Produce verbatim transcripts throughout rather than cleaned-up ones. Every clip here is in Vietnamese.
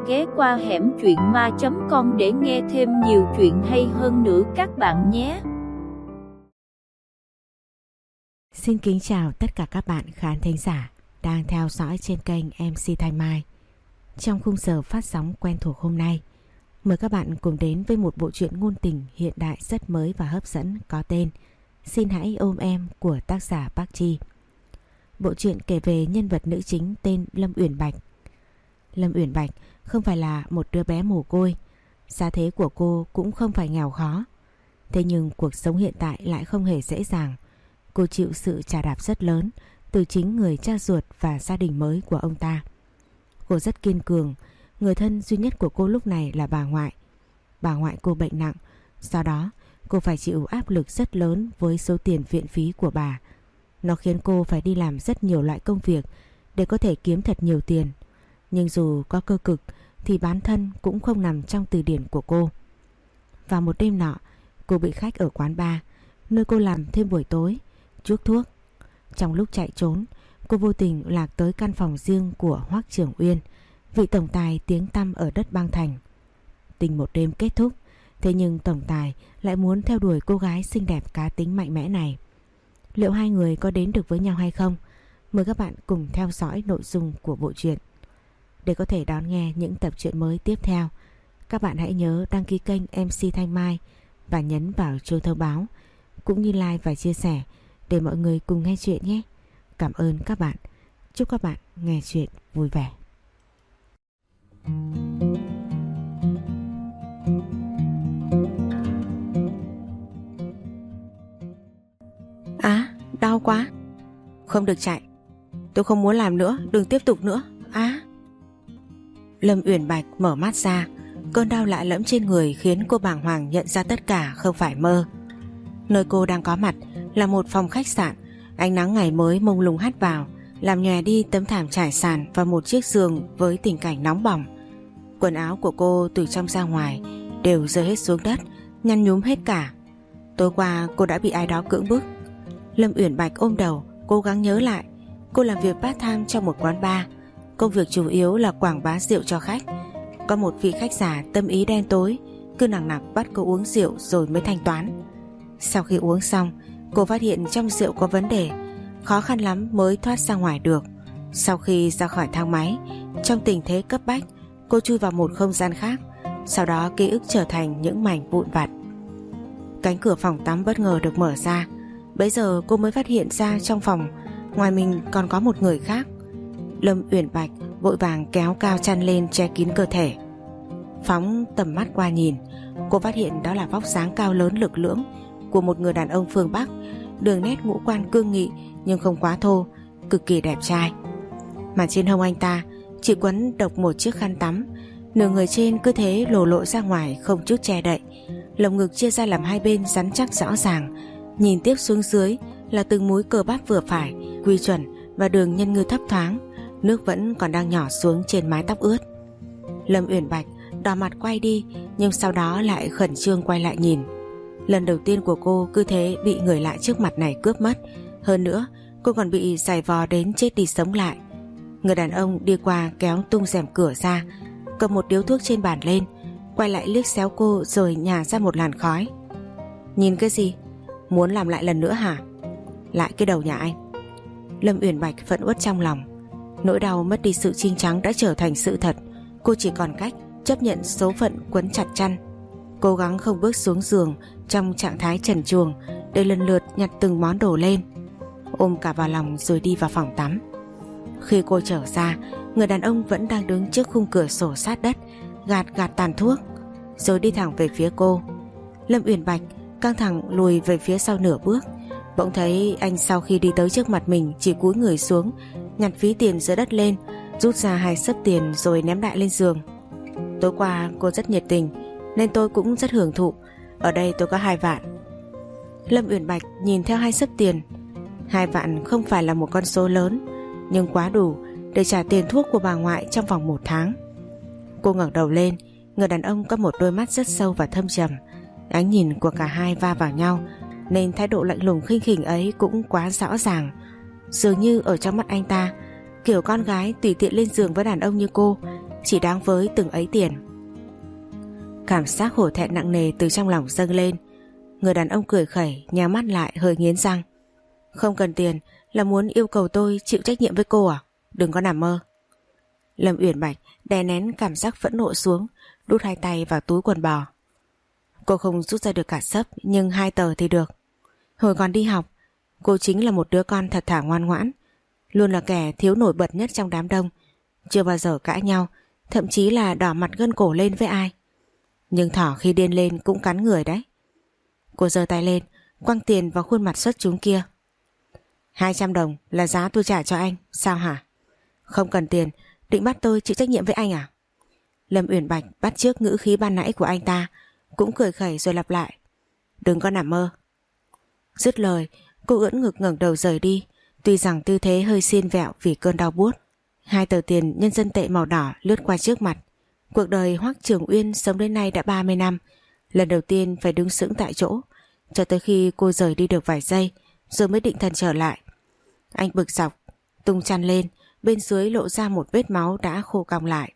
ghé qua hẻm truyện ma chấm com để nghe thêm nhiều chuyện hay hơn nữa các bạn nhé. Xin kính chào tất cả các bạn khán thính giả đang theo dõi trên kênh em xê Thanh Mai. Trong khung giờ phát sóng quen thuộc hôm nay, mời các bạn cùng đến với một bộ truyện ngôn tình hiện đại rất mới và hấp dẫn có tên Xin Hãy Ôm Em của tác giả Park Chi. Bộ truyện kể về nhân vật nữ chính tên Lâm Uyển Bạch. Lâm Uyển Bạch không phải là một đứa bé mồ côi, gia thế của cô cũng không phải nghèo khó. Thế nhưng cuộc sống hiện tại lại không hề dễ dàng. Cô chịu sự chà đạp rất lớn từ chính người cha ruột và gia đình mới của ông ta. Cô rất kiên cường, người thân duy nhất của cô lúc này là bà ngoại. Bà ngoại cô bệnh nặng, do đó cô phải chịu áp lực rất lớn với số tiền viện phí của bà. Nó khiến cô phải đi làm rất nhiều loại công việc để có thể kiếm thật nhiều tiền. Nhưng dù có cơ cực thì bán thân cũng không nằm trong từ điển của cô. Vào một đêm nọ, cô bị khách ở quán bar, nơi cô làm thêm buổi tối, chuốc thuốc. Trong lúc chạy trốn, cô vô tình lạc tới căn phòng riêng của Hoắc Trường Uyên, vị tổng tài tiếng tăm ở đất Bang Thành. Tình một đêm kết thúc, thế nhưng tổng tài lại muốn theo đuổi cô gái xinh đẹp cá tính mạnh mẽ này. Liệu hai người có đến được với nhau hay không? Mời các bạn cùng theo dõi nội dung của bộ truyện. Để có thể đón nghe những tập truyện mới tiếp theo, các bạn hãy nhớ đăng ký kênh em xê Thanh Mai và nhấn vào chuông thông báo, cũng như like và chia sẻ để mọi người cùng nghe chuyện nhé. Cảm ơn các bạn. Chúc các bạn nghe chuyện vui vẻ. Á, đau quá. Không được chạy. Tôi không muốn làm nữa, đừng tiếp tục nữa. Á. Lâm Uyển Bạch mở mắt ra, cơn đau lạ lẫm trên người khiến cô bàng hoàng nhận ra tất cả không phải mơ. Nơi cô đang có mặt là một phòng khách sạn. Ánh nắng ngày mới mông lung hắt vào, làm nhòe đi tấm thảm trải sàn và một chiếc giường với tình cảnh nóng bỏng. Quần áo của cô từ trong ra ngoài đều rơi hết xuống đất, nhăn nhúm hết cả. Tối qua cô đã bị ai đó cưỡng bức. Lâm Uyển Bạch ôm đầu, cố gắng nhớ lại. Cô làm việc part time trong một quán bar. Công việc chủ yếu là quảng bá rượu cho khách. Có một vị khách già tâm ý đen tối, cứ nằng nặc bắt cô uống rượu rồi mới thanh toán. Sau khi uống xong, cô phát hiện trong rượu có vấn đề, khó khăn lắm mới thoát ra ngoài được. Sau khi ra khỏi thang máy, trong tình thế cấp bách, cô chui vào một không gian khác. Sau đó ký ức trở thành những mảnh vụn vặt. Cánh cửa phòng tắm bất ngờ được mở ra. Bấy giờ cô mới phát hiện ra trong phòng ngoài mình còn có một người khác. Lâm Uyển Bạch vội vàng kéo cao chăn lên che kín cơ thể. Phóng tầm mắt qua nhìn, cô phát hiện đó là vóc dáng cao lớn lực lưỡng của một người đàn ông phương Bắc. Đường nét ngũ quan cương nghị nhưng không quá thô, cực kỳ đẹp trai. Mà trên hông anh ta chỉ quấn độc một chiếc khăn tắm, nửa người trên cứ thế lồ lộ ra ngoài không chút che đậy. Lồng ngực chia ra làm hai bên rắn chắc rõ ràng. Nhìn tiếp xuống dưới là từng múi cơ bắp vừa phải, quy chuẩn và đường nhân ngư thấp thoáng. Nước vẫn còn đang nhỏ xuống trên mái tóc ướt. Lâm Uyển Bạch đỏ mặt quay đi, nhưng sau đó lại khẩn trương quay lại nhìn. Lần đầu tiên của cô cứ thế bị người lạ trước mặt này cướp mất. Hơn nữa cô còn bị giày vò đến chết đi sống lại. Người đàn ông đi qua kéo tung rèm cửa ra, cầm một điếu thuốc trên bàn lên, quay lại liếc xéo cô rồi nhả ra một làn khói. Nhìn cái gì? Muốn làm lại lần nữa hả? Lại cái đầu nhà anh. Lâm Uyển Bạch phẫn uất trong lòng. Nỗi đau mất đi sự trinh trắng đã trở thành sự thật. Cô chỉ còn cách chấp nhận số phận quấn chặt chăn, cố gắng không bước xuống giường trong trạng thái trần truồng để lần lượt nhặt từng món đồ lên, ôm cả vào lòng rồi đi vào phòng tắm. Khi cô trở ra, người đàn ông vẫn đang đứng trước khung cửa sổ sát đất, gạt gạt tàn thuốc rồi đi thẳng về phía cô. Lâm Uyển Bạch căng thẳng lùi về phía sau nửa bước, bỗng thấy anh sau khi đi tới trước mặt mình chỉ cúi người xuống, nhặt ví tiền dưới đất lên, rút ra hai xấp tiền rồi ném đại lên giường. Tối qua cô rất nhiệt tình nên tôi cũng rất hưởng thụ. Ở đây tôi có hai vạn. Lâm Uyển Bạch nhìn theo hai xấp tiền. Hai vạn không phải là một con số lớn, nhưng quá đủ để trả tiền thuốc của bà ngoại trong vòng một tháng. Cô ngẩng đầu lên, người đàn ông có một đôi mắt rất sâu và thâm trầm. Ánh nhìn của cả hai va vào nhau nên thái độ lạnh lùng khinh khỉnh ấy cũng quá rõ ràng. Dường như ở trong mắt anh ta, kiểu con gái tùy tiện lên giường với đàn ông như cô chỉ đáng với từng ấy tiền. Cảm giác hổ thẹn nặng nề từ trong lòng dâng lên. Người đàn ông cười khẩy, nhắm mắt lại hơi nghiến răng. Không cần tiền là muốn yêu cầu tôi chịu trách nhiệm với cô à? Đừng có nằm mơ. Lâm Uyển Bạch đè nén cảm giác phẫn nộ xuống, đút hai tay vào túi quần bò. Cô không rút ra được cả xấp, nhưng hai tờ thì được. Hồi còn đi học, cô chính là một đứa con thật thà ngoan ngoãn, luôn là kẻ thiếu nổi bật nhất trong đám đông, chưa bao giờ cãi nhau, thậm chí là đỏ mặt gân cổ lên với ai. Nhưng thỏ khi điên lên cũng cắn người đấy. Cô giơ tay lên, quăng tiền vào khuôn mặt xuất chúng kia. Hai trăm đồng là giá tôi trả cho anh, sao hả? Không cần tiền, định bắt tôi chịu trách nhiệm với anh à? Lâm Uyển Bạch bắt chước ngữ khí ban nãy của anh ta, cũng cười khẩy rồi lặp lại. Đừng có nằm mơ. Dứt lời, cô ưỡn ngực ngẩng đầu rời đi, tuy rằng tư thế hơi xiên vẹo vì cơn đau buốt. Hai tờ tiền nhân dân tệ màu đỏ lướt qua trước mặt. Cuộc đời Hoắc Trường Uyên sống đến nay đã ba mươi năm, lần đầu tiên phải đứng sững tại chỗ, cho tới khi cô rời đi được vài giây rồi mới định thần trở lại. Anh bực dọc, tung chăn lên, bên dưới lộ ra một vết máu đã khô cong lại.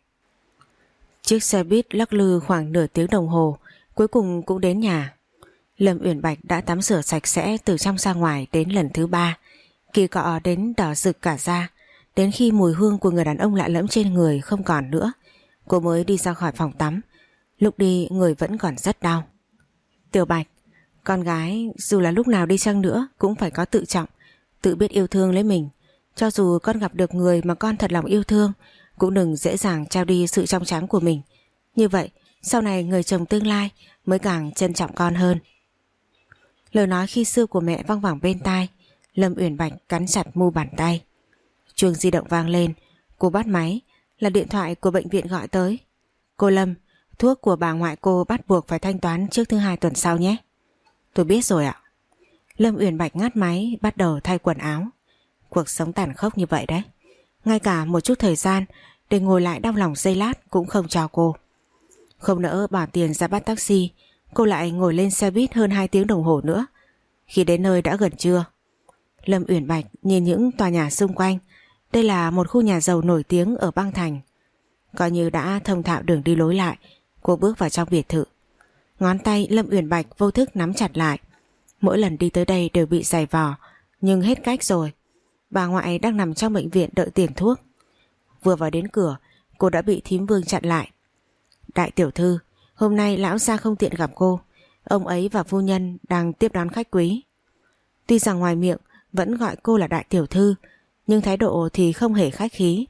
Chiếc xe buýt lắc lư khoảng nửa tiếng đồng hồ, cuối cùng cũng đến nhà. Lâm Uyển Bạch đã tắm rửa sạch sẽ từ trong ra ngoài đến lần thứ ba, kỳ cọ đến đỏ rực cả da, đến khi mùi hương của người đàn ông lạ lẫm trên người không còn nữa, cô mới đi ra khỏi phòng tắm. Lúc đi người vẫn còn rất đau. Tiểu Bạch, con gái dù là lúc nào đi chăng nữa cũng phải có tự trọng, tự biết yêu thương lấy mình. Cho dù con gặp được người mà con thật lòng yêu thương, cũng đừng dễ dàng trao đi sự trong trắng của mình. Như vậy sau này người chồng tương lai mới càng trân trọng con hơn. Lời nói khi xưa của mẹ văng vẳng bên tai. Lâm Uyển Bạch cắn chặt mu bàn tay. Chuông di động vang lên, cô bắt máy, là điện thoại của bệnh viện gọi tới. Cô Lâm, thuốc của bà ngoại cô bắt buộc phải thanh toán trước thứ hai tuần sau nhé. Tôi biết rồi ạ. Lâm Uyển Bạch ngắt máy, bắt đầu thay quần áo. Cuộc sống tàn khốc như vậy đấy, ngay cả một chút thời gian để ngồi lại đau lòng giây lát cũng không cho cô. Không nỡ bỏ tiền ra bắt taxi, cô lại ngồi lên xe buýt hơn hai tiếng đồng hồ nữa. Khi đến nơi đã gần trưa. Lâm Uyển Bạch nhìn những tòa nhà xung quanh. Đây là một khu nhà giàu nổi tiếng ở bang thành. Coi như đã thông thạo đường đi lối lại, cô bước vào trong biệt thự. Ngón tay Lâm Uyển Bạch vô thức nắm chặt lại. Mỗi lần đi tới đây đều bị giày vò, nhưng hết cách rồi. Bà ngoại đang nằm trong bệnh viện đợi tiền thuốc. Vừa vào đến cửa, cô đã bị thím Vương chặn lại. Đại tiểu thư, hôm nay lão gia không tiện gặp cô. Ông ấy và phu nhân đang tiếp đón khách quý. Tuy rằng ngoài miệng vẫn gọi cô là đại tiểu thư, nhưng thái độ thì không hề khách khí.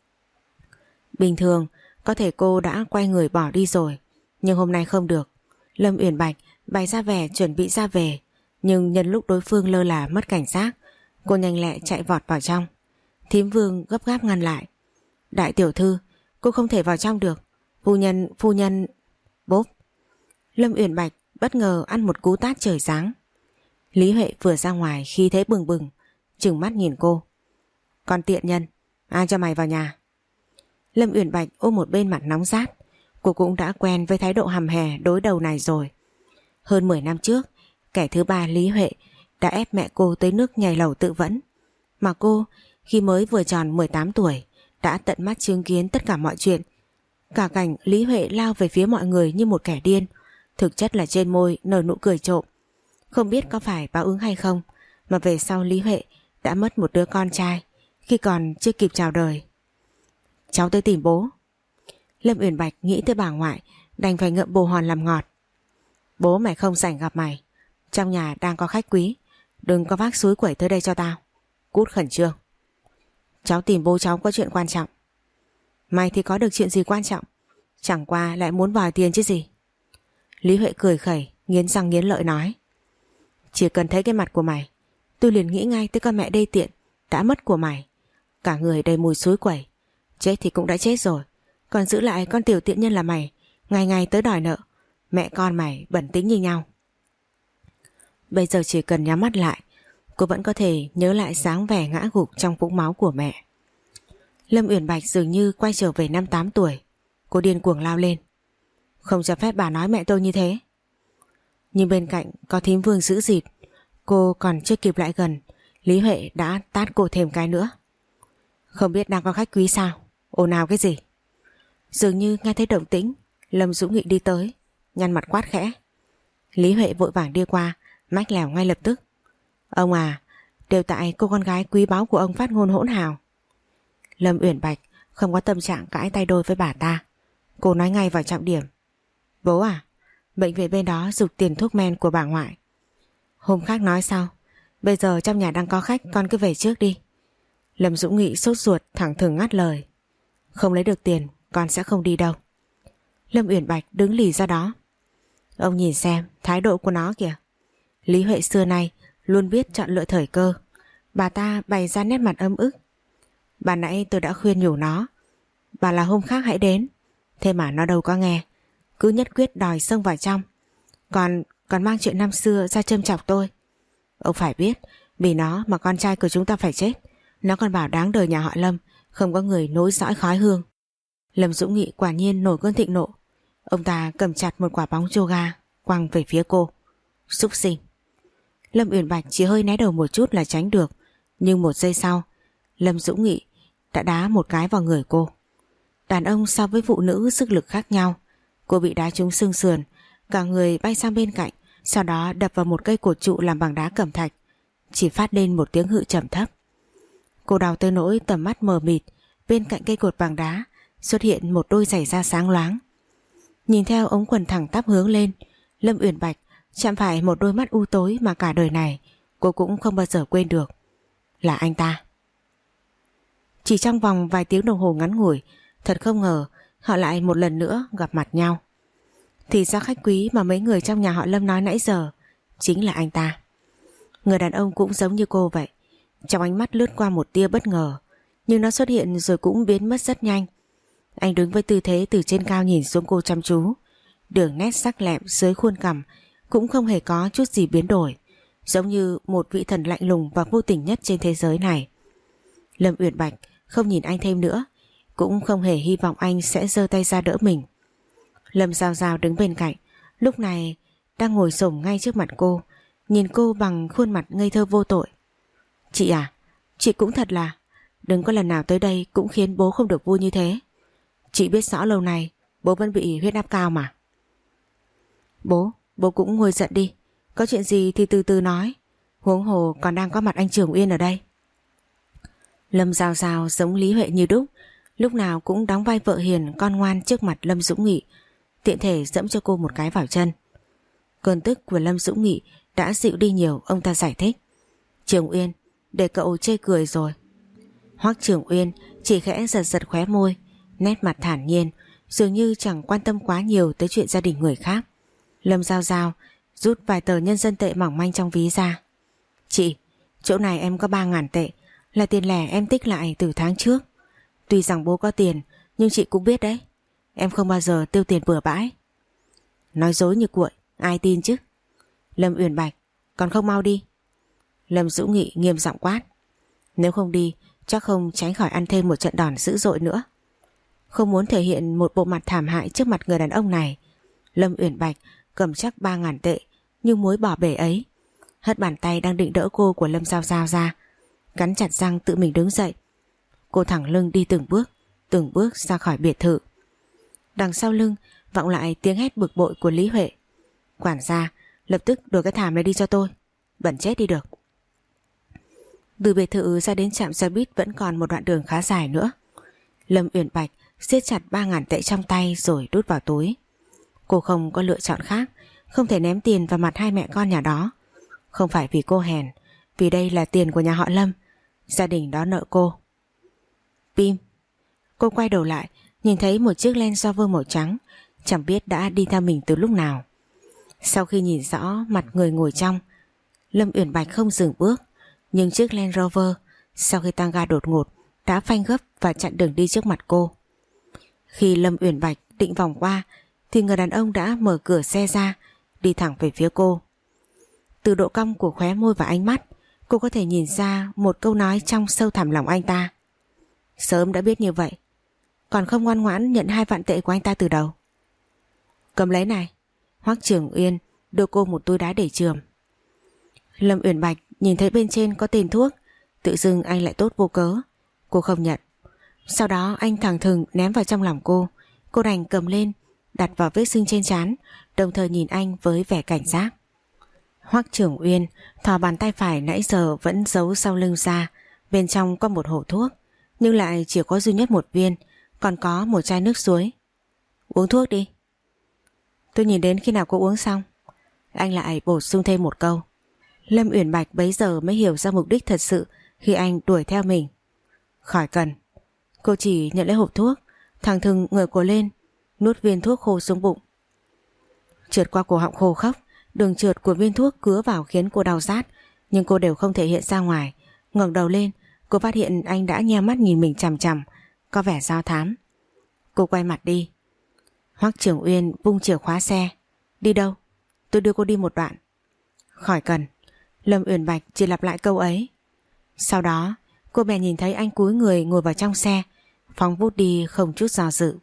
Bình thường có thể cô đã quay người bỏ đi rồi, nhưng hôm nay không được. Lâm Uyển Bạch bày ra vẻ chuẩn bị ra về, nhưng nhân lúc đối phương lơ là mất cảnh giác, cô nhanh lẹ chạy vọt vào trong. Thím Vương gấp gáp ngăn lại. Đại tiểu thư, cô không thể vào trong được. Phu nhân, phu nhân... Bốp. Lâm Uyển Bạch bất ngờ ăn một cú tát trời giáng. Lý Huệ vừa ra ngoài khi thế bừng bừng, trừng mắt nhìn cô. Con tiện nhân, ai cho mày vào nhà? Lâm Uyển Bạch ôm một bên mặt nóng rát. Cô cũng đã quen với thái độ hầm hè đối đầu này rồi. Hơn mười năm trước, kẻ thứ ba Lý Huệ đã ép mẹ cô tới nước nhảy lầu tự vẫn. Mà cô, khi mới vừa tròn mười tám tuổi, đã tận mắt chứng kiến tất cả mọi chuyện. Cả cảnh Lý Huệ lao về phía mọi người như một kẻ điên, thực chất là trên môi nở nụ cười trộm. Không biết có phải báo ứng hay không, mà về sau Lý Huệ đã mất một đứa con trai khi còn chưa kịp chào đời. Cháu tới tìm bố. Lâm Uyển Bạch nghĩ tới bà ngoại, đành phải ngậm bồ hòn làm ngọt. Bố mày không rảnh gặp mày, trong nhà đang có khách quý, đừng có vác xúi quẩy tới đây cho tao. Cút khẩn trương. Cháu tìm bố cháu có chuyện quan trọng. Mày thì có được chuyện gì quan trọng, chẳng qua lại muốn vòi tiền chứ gì. Lý Huệ cười khẩy, nghiến răng nghiến lợi nói. Chỉ cần thấy cái mặt của mày, tôi liền nghĩ ngay tới con mẹ đê tiện đã mất của mày. Cả người đầy mùi xúi quẩy, chết thì cũng đã chết rồi, còn giữ lại con tiểu tiện nhân là mày, ngày ngày tới đòi nợ. Mẹ con mày bẩn tính như nhau. Bây giờ chỉ cần nhắm mắt lại, cô vẫn có thể nhớ lại dáng vẻ ngã gục trong vũng máu của mẹ. Lâm Uyển Bạch dường như quay trở về năm tám tuổi. Cô điên cuồng lao lên. Không cho phép bà nói mẹ tôi như thế. Nhưng bên cạnh có thím Vương giữ dịt. Cô còn chưa kịp lại gần, Lý Huệ đã tát cô thêm cái nữa. Không biết đang có khách quý sao? Ồn ào cái gì? Dường như nghe thấy động tĩnh, Lâm Dũng Nghị đi tới, nhăn mặt quát khẽ. Lý Huệ vội vàng đi qua, mách lèo ngay lập tức. Ông à, đều tại cô con gái quý báu của ông phát ngôn hỗn hào. Lâm Uyển Bạch không có tâm trạng cãi tay đôi với bà ta. Cô nói ngay vào trọng điểm. Bố à, bệnh viện bên đó giục tiền thuốc men của bà ngoại. Hôm khác nói sau, bây giờ trong nhà đang có khách, con cứ về trước đi. Lâm Dũng Nghị sốt ruột thẳng thừng ngắt lời. Không lấy được tiền, con sẽ không đi đâu. Lâm Uyển Bạch đứng lì ra đó. Ông nhìn xem thái độ của nó kìa. Lý Huệ xưa nay luôn biết chọn lựa thời cơ. Bà ta bày ra nét mặt âm ức. Bà nãy tôi đã khuyên nhủ nó, bà là hôm khác hãy đến. Thế mà nó đâu có nghe, cứ nhất quyết đòi xông vào trong. Còn còn mang chuyện năm xưa ra châm chọc tôi. Ông phải biết, vì nó mà con trai của chúng ta phải chết. Nó còn bảo đáng đời nhà họ Lâm không có người nối dõi khói hương. Lâm Dũng Nghị quả nhiên nổi cơn thịnh nộ. Ông ta cầm chặt một quả bóng yoga quăng về phía cô. Súc sinh. Lâm Uyển Bạch chỉ hơi né đầu một chút là tránh được, nhưng một giây sau Lâm Dũng Nghị đã đá một cái vào người cô. Đàn ông so với phụ nữ sức lực khác nhau. Cô bị đá trúng xương sườn, cả người bay sang bên cạnh, sau đó đập vào một cây cột trụ làm bằng đá cẩm thạch, chỉ phát lên một tiếng hự trầm thấp. Cô đau tới nỗi tầm mắt mờ mịt. Bên cạnh cây cột bằng đá xuất hiện một đôi giày da sáng loáng. Nhìn theo ống quần thẳng tắp hướng lên, Lâm Uyển Bạch chạm phải một đôi mắt u tối mà cả đời này cô cũng không bao giờ quên được. Là anh ta. Chỉ trong vòng vài tiếng đồng hồ ngắn ngủi, thật không ngờ họ lại một lần nữa gặp mặt nhau. Thì ra khách quý mà mấy người trong nhà họ Lâm nói nãy giờ chính là anh ta. Người đàn ông cũng giống như cô vậy. Trong ánh mắt lướt qua một tia bất ngờ, nhưng nó xuất hiện rồi cũng biến mất rất nhanh. Anh đứng với tư thế từ trên cao nhìn xuống cô chăm chú. Đường nét sắc lẹm dưới khuôn cằm cũng không hề có chút gì biến đổi, giống như một vị thần lạnh lùng và vô tình nhất trên thế giới này. Lâm Uyển Bạch không nhìn anh thêm nữa, cũng không hề hy vọng anh sẽ giơ tay ra đỡ mình. Lâm Giao Giao đứng bên cạnh, lúc này đang ngồi xổm ngay trước mặt cô, nhìn cô bằng khuôn mặt ngây thơ vô tội. Chị à, chị cũng thật là, đừng có lần nào tới đây cũng khiến bố không được vui như thế. Chị biết rõ lâu nay bố vẫn bị huyết áp cao mà. Bố, bố cũng nguôi giận đi, có chuyện gì thì từ từ nói, huống hồ còn đang có mặt anh Trường Uyên ở đây. Lâm Giao Giao giống Lý Huệ như đúc, lúc nào cũng đóng vai vợ hiền con ngoan trước mặt Lâm Dũng Nghị, tiện thể dẫm cho cô một cái vào chân. Cơn tức của Lâm Dũng Nghị đã dịu đi nhiều, ông ta giải thích. Trường Uyên, để cậu chê cười rồi. Hoắc Trường Uyên chỉ khẽ giật giật khóe môi, nét mặt thản nhiên, dường như chẳng quan tâm quá nhiều tới chuyện gia đình người khác. Lâm Giao Giao rút vài tờ nhân dân tệ mỏng manh trong ví ra. Chị, chỗ này em có ba ngàn tệ, là tiền lẻ em tích lại từ tháng trước. Tuy rằng bố có tiền, nhưng chị cũng biết đấy, em không bao giờ tiêu tiền bừa bãi. Nói dối như cuội, ai tin chứ. Lâm Uyển Bạch, còn không mau đi. Lâm Dũng Nghị nghiêm giọng quát. Nếu không đi, chắc không tránh khỏi ăn thêm một trận đòn dữ dội nữa. Không muốn thể hiện một bộ mặt thảm hại trước mặt người đàn ông này, Lâm Uyển Bạch cầm chắc ba ngàn tệ như muối bỏ bể ấy, hất bàn tay đang định đỡ cô của Lâm Giao Giao ra, cắn chặt răng tự mình đứng dậy. Cô thẳng lưng đi từng bước, từng bước ra khỏi biệt thự. Đằng sau lưng vọng lại tiếng hét bực bội của Lý Huệ. Quản gia, lập tức đuổi cái thảm này đi cho tôi, bẩn chết đi được. Từ biệt thự ra đến trạm xe buýt vẫn còn một đoạn đường khá dài nữa. Lâm Uyển Bạch siết chặt ba ngàn tệ trong tay rồi đút vào túi. Cô không có lựa chọn khác, không thể ném tiền vào mặt hai mẹ con nhà đó. Không phải vì cô hèn, vì đây là tiền của nhà họ Lâm, gia đình đó nợ cô. Pim. Cô quay đầu lại, nhìn thấy một chiếc Land Rover màu trắng, chẳng biết đã đi theo mình từ lúc nào. Sau khi nhìn rõ mặt người ngồi trong, Lâm Uyển Bạch không dừng bước, nhưng chiếc Land Rover sau khi tăng ga đột ngột đã phanh gấp và chặn đường đi trước mặt cô. Khi Lâm Uyển Bạch định vòng qua thì người đàn ông đã mở cửa xe ra, đi thẳng về phía cô. Từ độ cong của khóe môi và ánh mắt, cô có thể nhìn ra một câu nói trong sâu thẳm lòng anh ta. Sớm đã biết như vậy, còn không ngoan ngoãn nhận hai vạn tệ của anh ta từ đầu. Cầm lấy này. Hoắc Trường Uyên đưa cô một túi đá để chườm. Lâm Uyển Bạch nhìn thấy bên trên có tên thuốc, tự dưng anh lại tốt vô cớ. Cô không nhận. Sau đó anh thẳng thừng ném vào trong lòng cô Cô đành cầm lên, đặt vào vết sưng trên trán, đồng thời nhìn anh với vẻ cảnh giác. Hoắc Trưởng Uyên thò bàn tay phải nãy giờ vẫn giấu sau lưng ra, bên trong có một hộp thuốc, nhưng lại chỉ có duy nhất một viên, còn có một chai nước suối. Uống thuốc đi. Tôi nhìn đến khi nào cô uống xong. Anh lại bổ sung thêm một câu. Lâm Uyển Bạch bấy giờ mới hiểu ra mục đích thật sự khi anh đuổi theo mình. Khỏi cần. Cô chỉ nhận lấy hộp thuốc, thẳng thừng ngửa cổ lên, nuốt viên thuốc khô xuống bụng. Trượt qua cổ họng khô khốc, đường trượt của viên thuốc cứa vào khiến cô đau rát, nhưng cô đều không thể hiện ra ngoài. Ngẩng đầu lên, cô phát hiện anh đã nheo mắt nhìn mình chằm chằm, có vẻ do thám. Cô quay mặt đi. Hoắc Trưởng Uyên vung chìa khóa xe. Đi đâu? Tôi đưa cô đi một đoạn. Khỏi cần. Lâm Uyển Bạch chỉ lặp lại câu ấy. Sau đó cô bèn nhìn thấy anh cúi người ngồi vào trong xe, phóng vút đi không chút do dự.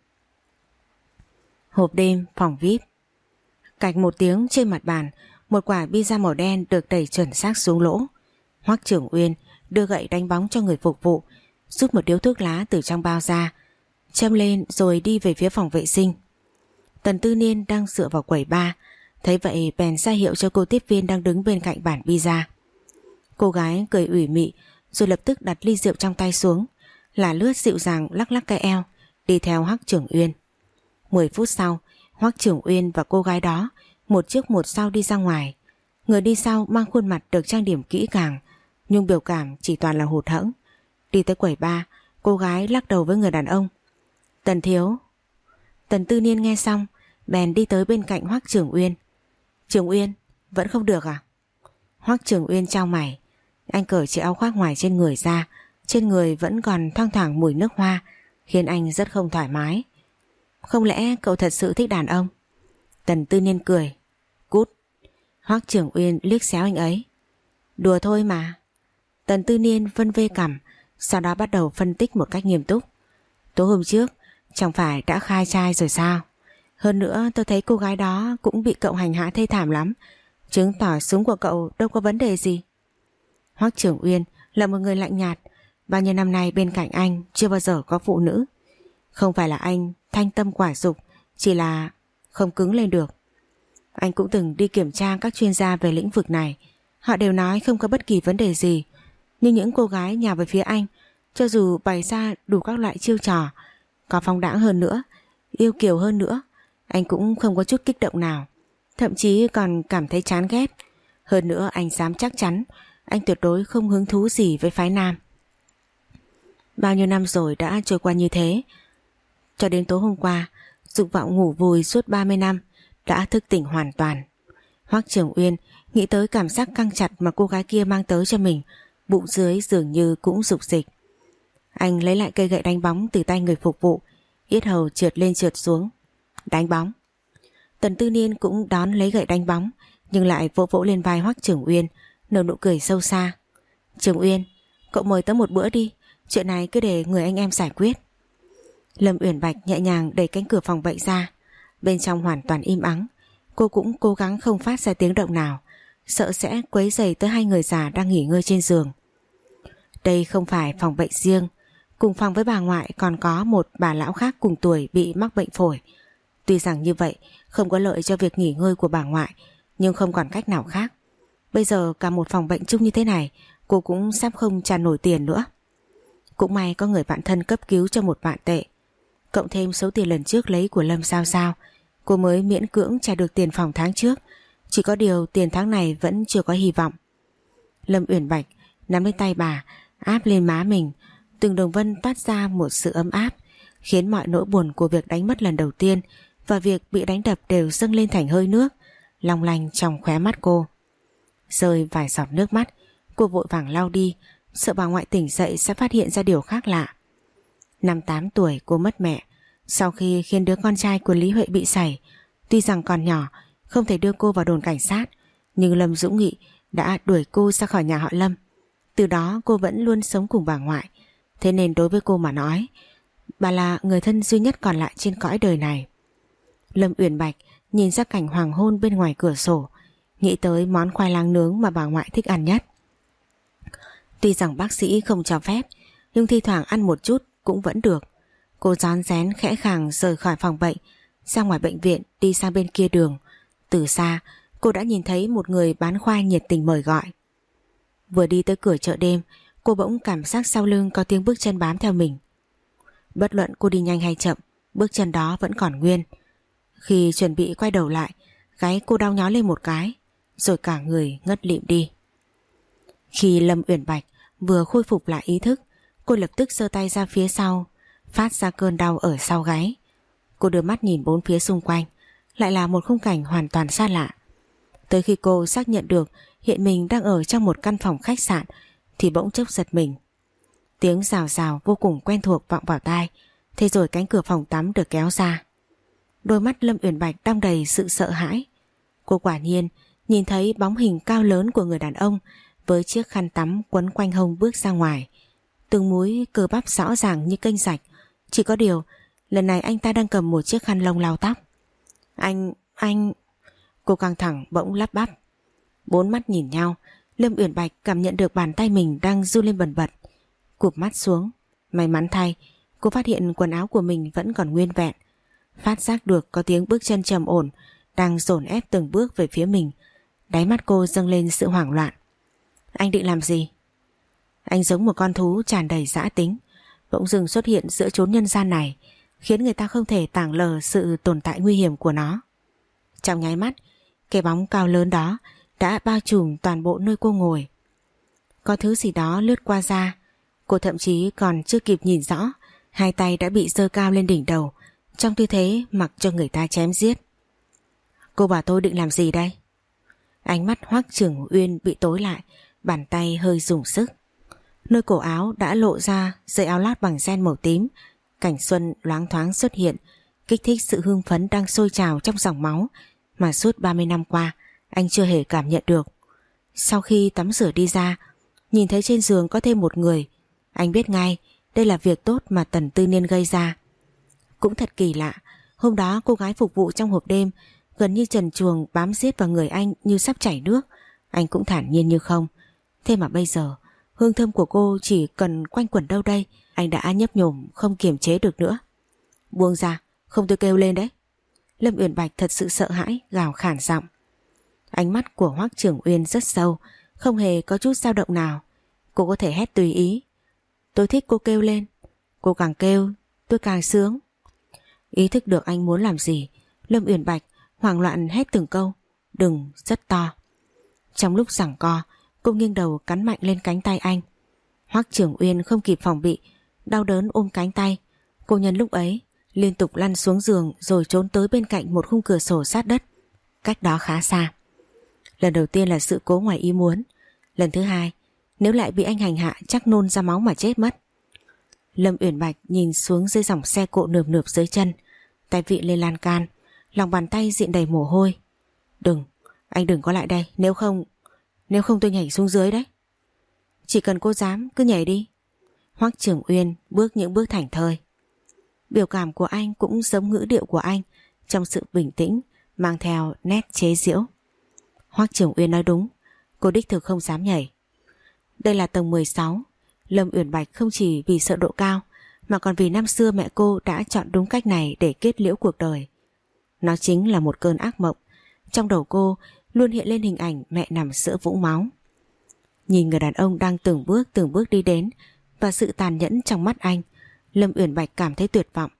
Hộp đêm phòng vi ai pi. Cạch một tiếng, trên mặt bàn một quả pizza màu đen được đẩy chuẩn xác xuống lỗ. Hoắc Trưởng Uyên đưa gậy đánh bóng cho người phục vụ, rút một điếu thuốc lá từ trong bao ra, châm lên rồi đi về phía phòng vệ sinh. Tần Tư Niên đang dựa vào quầy bar, thấy vậy bèn ra hiệu cho cô tiếp viên đang đứng bên cạnh bàn pizza. Cô gái cười ủy mị rồi lập tức đặt ly rượu trong tay xuống, là lướt dịu dàng lắc lắc cái eo, đi theo Hoắc Trưởng Uyên. Mười phút sau, Hoắc Trưởng Uyên và cô gái đó một trước một sau đi ra ngoài. Người đi sau mang khuôn mặt được trang điểm kỹ càng, nhưng biểu cảm chỉ toàn là hụt hẫng. Đi tới quầy bar, cô gái lắc đầu với người đàn ông. Tần thiếu. Tần Tư Niên nghe xong bèn đi tới bên cạnh Hoắc Trưởng Uyên. Trưởng Uyên, vẫn không được à? Hoắc Trưởng Uyên chau mày. Anh cởi chiếc áo khoác ngoài trên người ra, trên người vẫn còn thoang thoảng mùi nước hoa, khiến anh rất không thoải mái. Không lẽ cậu thật sự thích đàn ông? Tần Tư Niên cười. Cút. Hoắc Trưởng Uyên liếc xéo anh ấy. Đùa thôi mà. Tần Tư Niên vân vê cằm, sau đó bắt đầu phân tích một cách nghiêm túc. Tối hôm trước chẳng phải đã khai trai rồi sao? Hơn nữa tôi thấy cô gái đó cũng bị cậu hành hạ thê thảm lắm, chứng tỏ súng của cậu đâu có vấn đề gì. Hoắc Trưởng Uyên là một người lạnh nhạt, bao nhiêu năm nay bên cạnh anh chưa bao giờ có phụ nữ. Không phải là anh thanh tâm quả dục, chỉ là không cứng lên được. Anh cũng từng đi kiểm tra các chuyên gia về lĩnh vực này, họ đều nói không có bất kỳ vấn đề gì. Nhưng những cô gái nhào về phía anh, cho dù bày ra đủ các loại chiêu trò, có phóng đãng hơn nữa, yêu kiều hơn nữa, anh cũng không có chút kích động nào, thậm chí còn cảm thấy chán ghét. Hơn nữa anh dám chắc chắn anh tuyệt đối không hứng thú gì với phái nam. Bao nhiêu năm rồi đã trôi qua như thế, cho đến tối hôm qua, dục vọng ngủ vùi suốt ba mươi năm đã thức tỉnh hoàn toàn. Hoắc Trưởng Uyên nghĩ tới cảm giác căng chặt mà cô gái kia mang tới cho mình, bụng dưới dường như cũng rục rịch. Anh lấy lại cây gậy đánh bóng từ tay người phục vụ, yết hầu trượt lên trượt xuống. Đánh bóng. Tần Tư Niên cũng đón lấy gậy đánh bóng, nhưng lại vỗ vỗ lên vai Hoắc Trưởng Uyên, nở nụ cười sâu xa. Trưởng Uyên, cậu mời tớ một bữa đi, chuyện này cứ để người anh em giải quyết. Lâm Uyển Bạch nhẹ nhàng đẩy cánh cửa phòng bệnh ra, bên trong hoàn toàn im ắng. Cô cũng cố gắng không phát ra tiếng động nào, sợ sẽ quấy rầy tới hai người già đang nghỉ ngơi trên giường. Đây không phải phòng bệnh riêng, cùng phòng với bà ngoại còn có một bà lão khác cùng tuổi bị mắc bệnh phổi. Tuy rằng như vậy không có lợi cho việc nghỉ ngơi của bà ngoại, nhưng không còn cách nào khác. Bây giờ cả một phòng bệnh chung như thế này, cô cũng sắp không trả nổi tiền nữa. Cũng may có người bạn thân cấp cứu cho một vạn tệ, cộng thêm số tiền lần trước lấy của Lâm Sao Sao, cô mới miễn cưỡng trả được tiền phòng tháng trước. Chỉ có điều tiền tháng này vẫn chưa có hy vọng. Lâm Uyển Bạch nắm lấy tay bà, áp lên má mình, từng đường vân toát ra một sự ấm áp, khiến mọi nỗi buồn của việc đánh mất lần đầu tiên và việc bị đánh đập đều dâng lên thành hơi nước long lanh trong khóe mắt cô. Rơi vài giọt nước mắt, cô vội vàng lau đi, sợ bà ngoại tỉnh dậy sẽ phát hiện ra điều khác lạ. Năm tám tuổi cô mất mẹ, sau khi khiến đứa con trai của Lý Huệ bị sảy. Tuy rằng còn nhỏ, không thể đưa cô vào đồn cảnh sát, nhưng Lâm Dũng Nghị đã đuổi cô ra khỏi nhà họ Lâm. Từ đó cô vẫn luôn sống cùng bà ngoại. Thế nên đối với cô mà nói, bà là người thân duy nhất còn lại trên cõi đời này. Lâm Uyển Bạch nhìn ra cảnh hoàng hôn bên ngoài cửa sổ, nghĩ tới món khoai lang nướng mà bà ngoại thích ăn nhất. Tuy rằng bác sĩ không cho phép, nhưng thi thoảng ăn một chút cũng vẫn được. Cô rón rén khẽ khàng rời khỏi phòng bệnh, ra ngoài bệnh viện đi sang bên kia đường. Từ xa cô đã nhìn thấy một người bán khoai nhiệt tình mời gọi. Vừa đi tới cửa chợ đêm, cô bỗng cảm giác sau lưng có tiếng bước chân bám theo mình. Bất luận cô đi nhanh hay chậm, bước chân đó vẫn còn nguyên. Khi chuẩn bị quay đầu lại, gáy cô đau nhói lên một cái, rồi cả người ngất lịm đi. Khi Lâm Uyển Bạch vừa khôi phục lại ý thức, cô lập tức giơ tay ra phía sau, phát ra cơn đau ở sau gáy. Cô đưa mắt nhìn bốn phía xung quanh, lại là một khung cảnh hoàn toàn xa lạ. Tới khi cô xác nhận được hiện mình đang ở trong một căn phòng khách sạn thì bỗng chốc giật mình. Tiếng rào rào vô cùng quen thuộc vọng vào tai, thế rồi cánh cửa phòng tắm được kéo ra. Đôi mắt Lâm Uyển Bạch đong đầy sự sợ hãi. Cô quả nhiên nhìn thấy bóng hình cao lớn của người đàn ông với chiếc khăn tắm quấn quanh hông bước ra ngoài. Từng múi cơ bắp rõ ràng như kênh rạch, chỉ có điều lần này anh ta đang cầm một chiếc khăn lông lau tóc. Anh, anh... Cô căng thẳng bỗng lắp bắp. Bốn mắt nhìn nhau, Lâm Uyển Bạch cảm nhận được bàn tay mình đang run lên bần bật. Cụp mắt xuống, may mắn thay, cô phát hiện quần áo của mình vẫn còn nguyên vẹn. Phát giác được có tiếng bước chân trầm ổn đang dồn ép từng bước về phía mình. Đáy mắt cô dâng lên sự hoảng loạn. Anh định làm gì? Anh giống một con thú tràn đầy dã tính, bỗng dưng xuất hiện giữa chốn nhân gian này, khiến người ta không thể tảng lờ sự tồn tại nguy hiểm của nó. Trong nháy mắt, cái bóng cao lớn đó đã bao trùm toàn bộ nơi cô ngồi. Có thứ gì đó lướt qua da, cô thậm chí còn chưa kịp nhìn rõ, hai tay đã bị giơ cao lên đỉnh đầu, trong tư thế mặc cho người ta chém giết. Cô bảo tôi định làm gì đây? Ánh mắt Hoắc Trường Uyên bị tối lại, bàn tay hơi dùng sức. Nơi cổ áo đã lộ ra dây áo lót bằng ren màu tím. Cảnh xuân loáng thoáng xuất hiện, kích thích sự hưng phấn đang sôi trào trong dòng máu mà suốt ba mươi năm qua anh chưa hề cảm nhận được. Sau khi tắm rửa đi ra, nhìn thấy trên giường có thêm một người, anh biết ngay đây là việc tốt mà Tần Tư Niên gây ra. Cũng thật kỳ lạ, hôm đó cô gái phục vụ trong hộp đêm gần như trần truồng bám giết vào người anh như sắp chảy nước, anh cũng thản nhiên như không. Thế mà bây giờ hương thơm của cô chỉ cần quanh quẩn đâu đây, anh đã nhấp nhổm không kiềm chế được nữa. Buông ra, không tôi kêu lên đấy. Lâm Uyển Bạch thật sự sợ hãi, gào khản giọng. Ánh mắt của Hoắc Trường Uyên rất sâu, không hề có chút dao động nào. Cô có thể hét tùy ý. Tôi thích cô kêu lên, cô càng kêu tôi càng sướng. Ý thức được anh muốn làm gì, Lâm Uyển Bạch hoảng loạn hét từng câu. Đừng, rất to. Trong lúc giằng co, cô nghiêng đầu cắn mạnh lên cánh tay anh. Hoắc Trường Uyên không kịp phòng bị, đau đớn ôm cánh tay. Cô nhân lúc ấy liên tục lăn xuống giường rồi trốn tới bên cạnh một khung cửa sổ sát đất, cách đó khá xa. Lần đầu tiên là sự cố ngoài ý muốn, lần thứ hai nếu lại bị anh hành hạ chắc nôn ra máu mà chết mất. Lâm Uyển Bạch nhìn xuống dưới dòng xe cộ nườm nượp dưới chân, tay vịn lên lan can, lòng bàn tay dịn đầy mồ hôi. Đừng, anh đừng có lại đây, nếu không Nếu không tôi nhảy xuống dưới đấy. Chỉ cần cô dám cứ nhảy đi. Hoắc Trường Uyên bước những bước thảnh thơi. Biểu cảm của anh cũng giống ngữ điệu của anh, trong sự bình tĩnh mang theo nét chế giễu. Hoắc Trường Uyên nói đúng, cô đích thực không dám nhảy. Đây là tầng mười sáu. Lâm Uyển Bạch không chỉ vì sợ độ cao mà còn vì năm xưa mẹ cô đã chọn đúng cách này để kết liễu cuộc đời. Nó chính là một cơn ác mộng. Trong đầu cô luôn hiện lên hình ảnh mẹ nằm giữa vũng máu. Nhìn người đàn ông đang từng bước từng bước đi đến và sự tàn nhẫn trong mắt anh, Lâm Uyển Bạch cảm thấy tuyệt vọng.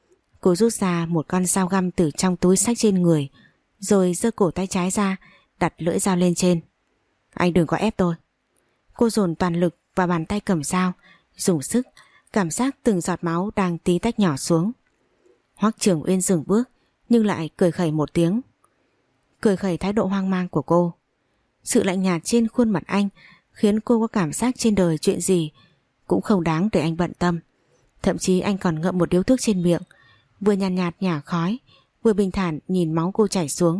Cô rút ra một con dao găm từ trong túi xách trên người, rồi giơ cổ tay trái ra, đặt lưỡi dao lên trên. Anh đừng có ép tôi. Cô dồn toàn lực vào bàn tay cầm dao, dùng sức, cảm giác từng giọt máu đang tí tách nhỏ xuống. Hoắc Trường Uyên dừng bước nhưng lại cười khẩy một tiếng. Cười khẩy thái độ hoang mang của cô. Sự lạnh nhạt trên khuôn mặt anh khiến cô có cảm giác trên đời chuyện gì cũng không đáng để anh bận tâm. Thậm chí anh còn ngậm một điếu thuốc trên miệng, vừa nhàn nhạt, nhạt nhả khói, vừa bình thản nhìn máu cô chảy xuống.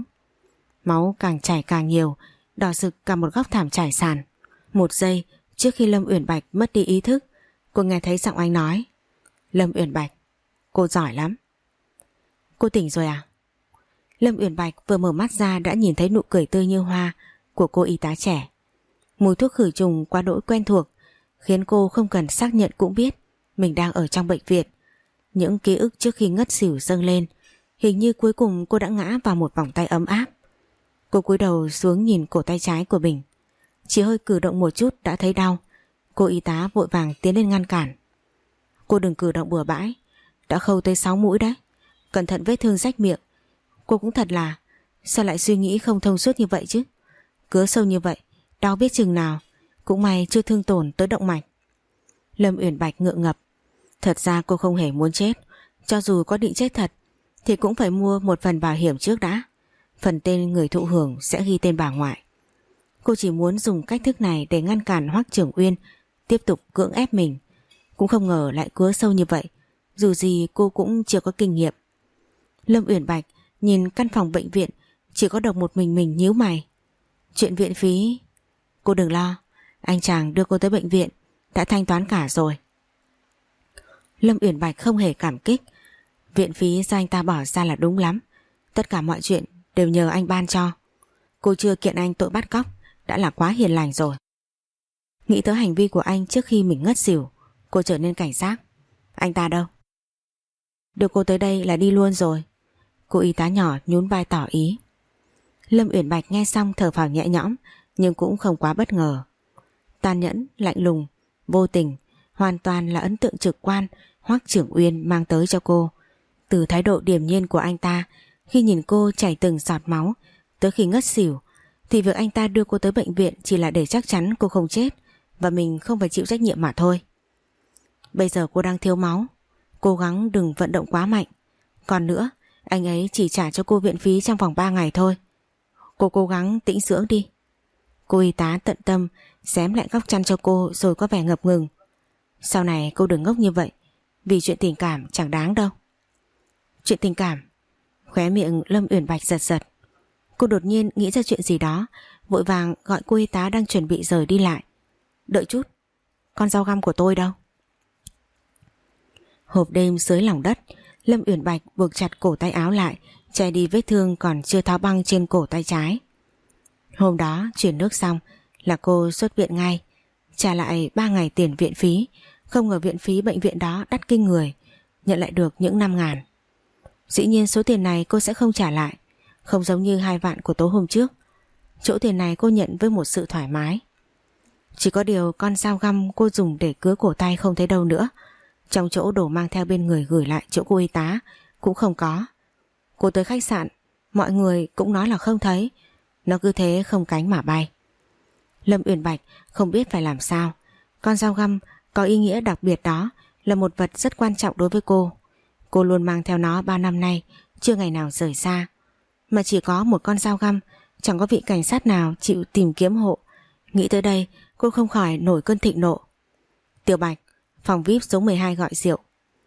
Máu càng chảy càng nhiều, đỏ rực cả một góc thảm trải sàn. Một giây trước khi Lâm Uyển Bạch mất đi ý thức, cô nghe thấy giọng anh nói. Lâm Uyển Bạch, cô giỏi lắm. Cô tỉnh rồi à? Lâm Uyển Bạch vừa mở mắt ra đã nhìn thấy nụ cười tươi như hoa của cô y tá trẻ. Mùi thuốc khử trùng quá đỗi quen thuộc khiến cô không cần xác nhận cũng biết mình đang ở trong bệnh viện. Những ký ức trước khi ngất xỉu dâng lên. Hình như cuối cùng cô đã ngã vào một vòng tay ấm áp. Cô cúi đầu xuống nhìn cổ tay trái của mình. Chỉ hơi cử động một chút đã thấy đau. Cô y tá vội vàng tiến lên ngăn cản. Cô đừng cử động bừa bãi, đã khâu tới sáu mũi đấy, cẩn thận vết thương rách miệng. Cô cũng thật là, sao lại suy nghĩ không thông suốt như vậy chứ? Cứa sâu như vậy, đau biết chừng nào. Cũng may chưa thương tổn tới động mạch. Lâm Uyển Bạch ngượng ngập. Thật ra cô không hề muốn chết. Cho dù có định chết thật thì cũng phải mua một phần bảo hiểm trước đã. Phần tên người thụ hưởng sẽ ghi tên bà ngoại. Cô chỉ muốn dùng cách thức này để ngăn cản Hoắc Trường Uyên tiếp tục cưỡng ép mình. Cũng không ngờ lại cứa sâu như vậy. Dù gì cô cũng chưa có kinh nghiệm. Lâm Uyển Bạch nhìn căn phòng bệnh viện chỉ có độc một mình mình nhíu mày. Chuyện viện phí, cô đừng lo, anh chàng đưa cô tới bệnh viện đã thanh toán cả rồi. Lâm Uyển Bạch không hề cảm kích. Viện phí do anh ta bỏ ra là đúng lắm. Tất cả mọi chuyện đều nhờ anh ban cho. Cô chưa kiện anh tội bắt cóc đã là quá hiền lành rồi. Nghĩ tới hành vi của anh trước khi mình ngất xỉu, cô trở nên cảnh giác. Anh ta đâu? Đưa cô tới đây là đi luôn rồi. Cô y tá nhỏ nhún vai tỏ ý. Lâm Uyển Bạch nghe xong thở phào nhẹ nhõm, nhưng cũng không quá bất ngờ. Tàn nhẫn, lạnh lùng, vô tình, hoàn toàn là ấn tượng trực quan Hoắc Trường Uyên mang tới cho cô. Từ thái độ điềm nhiên của anh ta khi nhìn cô chảy từng giọt máu tới khi ngất xỉu, thì việc anh ta đưa cô tới bệnh viện chỉ là để chắc chắn cô không chết và mình không phải chịu trách nhiệm mà thôi. Bây giờ cô đang thiếu máu, cố gắng đừng vận động quá mạnh. Còn nữa, anh ấy chỉ trả cho cô viện phí trong vòng ba ngày thôi. Cô cố gắng tĩnh dưỡng đi. Cô y tá tận tâm xém lại góc chăn cho cô rồi có vẻ ngập ngừng. Sau này cô đừng ngốc như vậy, vì chuyện tình cảm chẳng đáng đâu. Chuyện tình cảm? Khóe miệng Lâm Uyển Bạch giật giật. Cô đột nhiên nghĩ ra chuyện gì đó, vội vàng gọi cô y tá đang chuẩn bị rời đi lại. Đợi chút, con dao găm của tôi đâu? Hộp đêm dưới lòng đất. Lâm Uyển Bạch buộc chặt cổ tay áo lại, che đi vết thương còn chưa tháo băng trên cổ tay trái. Hôm đó chuyển nước xong là cô xuất viện ngay, trả lại ba ngày tiền viện phí. Không ngờ viện phí bệnh viện đó đắt kinh người, nhận lại được những năm ngàn. Dĩ nhiên số tiền này cô sẽ không trả lại, không giống như hai vạn của tối hôm trước. Chỗ tiền này cô nhận với một sự thoải mái. Chỉ có điều con dao găm cô dùng để cứa cổ tay không thấy đâu nữa. Trong chỗ đồ mang theo bên người gửi lại chỗ cô y tá cũng không có. Cô tới khách sạn, mọi người cũng nói là không thấy. Nó cứ thế không cánh mà bay. Lâm Uyển Bạch không biết phải làm sao. Con dao găm có ý nghĩa đặc biệt đó là một vật rất quan trọng đối với cô. Cô luôn mang theo nó bao năm nay, chưa ngày nào rời xa. Mà chỉ có một con dao găm, chẳng có vị cảnh sát nào chịu tìm kiếm hộ. Nghĩ tới đây cô không khỏi nổi cơn thịnh nộ. Tiểu Bạch, phòng vi ai pi số mười hai gọi rượu.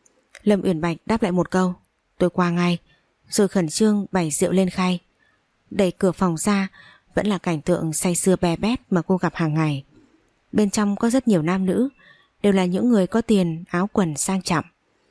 Lâm Uyển Bạch đáp lại một câu, tôi qua ngay, rồi khẩn trương bày rượu lên khay. Đẩy cửa phòng ra, vẫn là cảnh tượng say sưa be bét mà cô gặp hàng ngày. Bên trong có rất nhiều nam nữ, đều là những người có tiền, áo quần sang trọng.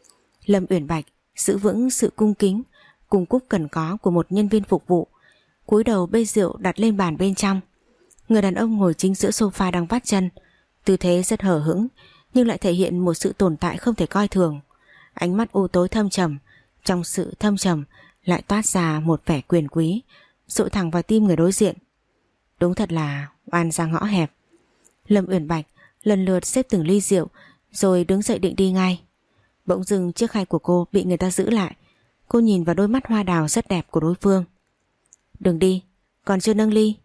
Lâm Uyển Bạch giữ vững sự cung kính, cung cúc cần có của một nhân viên phục vụ, cúi đầu bê rượu đặt lên bàn bên trong. Người đàn ông ngồi chính giữa sofa đang vắt chân, tư thế rất hờ hững nhưng lại thể hiện một sự tồn tại không thể coi thường. Ánh mắt u tối thâm trầm, trong sự thâm trầm lại toát ra một vẻ quyền quý, dội thẳng vào tim người đối diện. Đúng thật là oan ra ngõ hẹp. Lâm Uyển Bạch lần lượt xếp từng ly rượu rồi đứng dậy định đi ngay. Bỗng dưng chiếc khay của cô bị người ta giữ lại. Cô nhìn vào đôi mắt hoa đào rất đẹp của đối phương. Đừng đi, còn chưa nâng ly.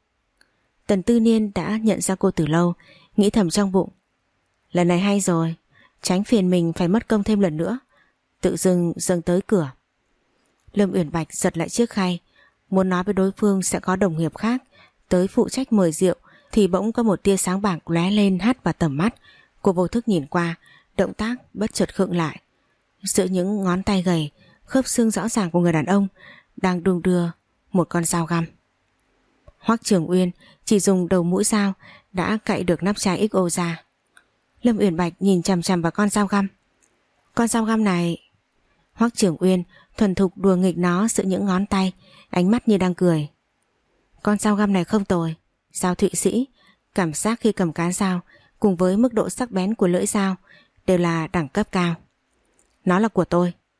Tần Tư Niên đã nhận ra cô từ lâu, nghĩ thầm trong bụng. Lần này hay rồi, tránh phiền mình phải mất công thêm lần nữa. Tự dưng dâng tới cửa. Lâm Uyển Bạch giật lại chiếc khay, muốn nói với đối phương sẽ có đồng nghiệp khác tới phụ trách mời rượu, thì bỗng có một tia sáng bạc lóe lên hắt vào tầm mắt. Cô vô thức nhìn qua, động tác bất chợt khựng lại. Giữa những ngón tay gầy, khớp xương rõ ràng của người đàn ông đang đung đưa một con dao găm. Hoắc Trường Uyên chỉ dùng đầu mũi dao đã cạy được nắp chai ích o ra. Lâm Uyển Bạch nhìn chằm chằm vào con dao găm. Con dao găm này... Hoắc Trường Uyên thuần thục đùa nghịch nó giữa những ngón tay, ánh mắt như đang cười. Con dao găm này không tồi, dao Thụy Sĩ, cảm giác khi cầm cán dao cùng với mức độ sắc bén của lưỡi dao đều là đẳng cấp cao. Nó là của tôi,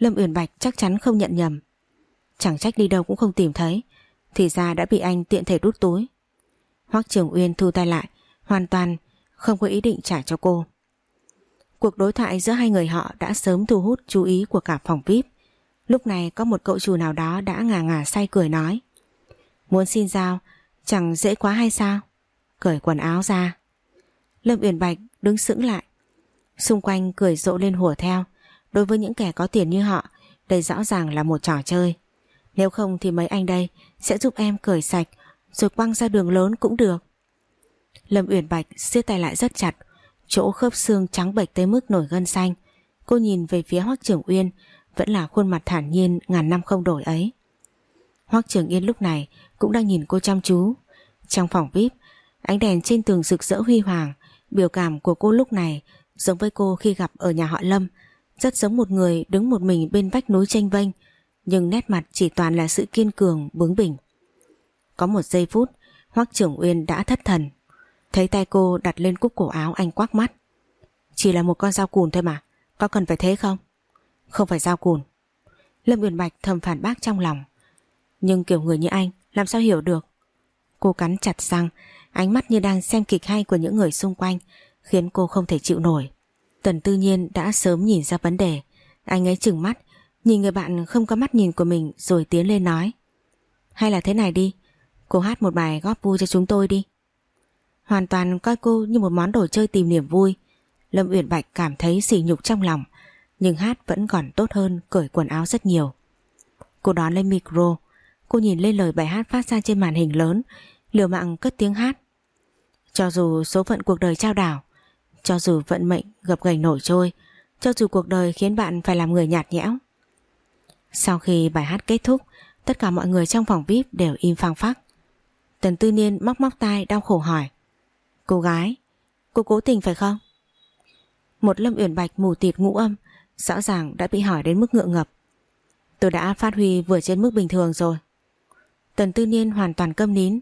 Lâm Uyển Bạch chắc chắn không nhận nhầm. Chẳng trách đi đâu cũng không tìm thấy, thì ra đã bị anh tiện thể đút túi. Hoắc Trường Uyên thu tay lại, hoàn toàn không có ý định trả cho cô. Cuộc đối thoại giữa hai người họ đã sớm thu hút chú ý của cả phòng vi ai pi. Lúc này có một cậu chủ nào đó đã ngà ngà say cười nói: Muốn xin giao chẳng dễ quá hay sao? Cởi quần áo ra. Lâm Uyển Bạch đứng sững lại. Xung quanh cười rộ lên hùa theo. Đối với những kẻ có tiền như họ, đây rõ ràng là một trò chơi. Nếu không thì mấy anh đây sẽ giúp em cởi sạch rồi quăng ra đường lớn cũng được. Lâm Uyển Bạch siết tay lại rất chặt, chỗ khớp xương trắng bệch tới mức nổi gân xanh. Cô nhìn về phía Hoắc Trường Uyên, vẫn là khuôn mặt thản nhiên ngàn năm không đổi ấy. Hoắc Trường Uyên lúc này cũng đang nhìn cô chăm chú. Trong phòng vi ai pi, ánh đèn trên tường rực rỡ huy hoàng. Biểu cảm của cô lúc này giống với cô khi gặp ở nhà họ Lâm, rất giống một người đứng một mình bên vách núi chênh vênh, nhưng nét mặt chỉ toàn là sự kiên cường bướng bỉnh. Có một giây phút Hoắc Trường Uyên đã thất thần. Thấy tay cô đặt lên cúc cổ áo, anh quắc mắt: Chỉ là một con dao cùn thôi mà, có cần phải thế không? Không phải dao cùn. Lâm Uyển Bạch thầm phản bác trong lòng. Nhưng kiểu người như anh làm sao hiểu được? Cô cắn chặt răng, ánh mắt như đang xem kịch hay của những người xung quanh, khiến cô không thể chịu nổi. Tần Tư Nhiên đã sớm nhìn ra vấn đề. Anh ấy trừng mắt nhìn người bạn không có mắt nhìn của mình, rồi tiến lên nói: Hay là thế này đi, cô hát một bài góp vui cho chúng tôi đi. Hoàn toàn coi cô như một món đồ chơi tìm niềm vui. Lâm Uyển Bạch cảm thấy sỉ nhục trong lòng, nhưng hát vẫn còn tốt hơn cởi quần áo rất nhiều. Cô đón lên micro, cô nhìn lên lời bài hát phát ra trên màn hình lớn, liều mạng cất tiếng hát. Cho dù số phận cuộc đời trao đảo, cho dù vận mệnh gập ghềnh nổi trôi, cho dù cuộc đời khiến bạn phải làm người nhạt nhẽo. Sau khi bài hát kết thúc, tất cả mọi người trong phòng vi ai pi đều im phăng phắc. Tần Tư Niên móc móc tai đau khổ hỏi: Cô gái, cô cố tình phải không? Một Lâm Uyển Bạch mù tịt ngũ âm, rõ ràng đã bị hỏi đến mức ngượng ngập. Tôi đã phát huy vừa trên mức bình thường rồi. Tần Tư Niên hoàn toàn câm nín.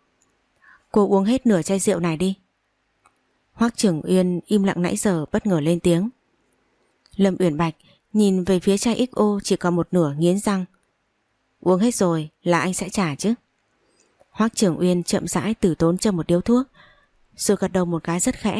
Cô uống hết nửa chai rượu này đi. Hoắc Trường Uyên im lặng nãy giờ bất ngờ lên tiếng. Lâm Uyển Bạch nhìn về phía chai ích o chỉ còn một nửa, nghiến răng. Uống hết rồi là anh sẽ trả chứ. Hoắc Trường Uyên chậm rãi từ tốn cho một điếu thuốc, rồi gật đầu một cái rất khẽ.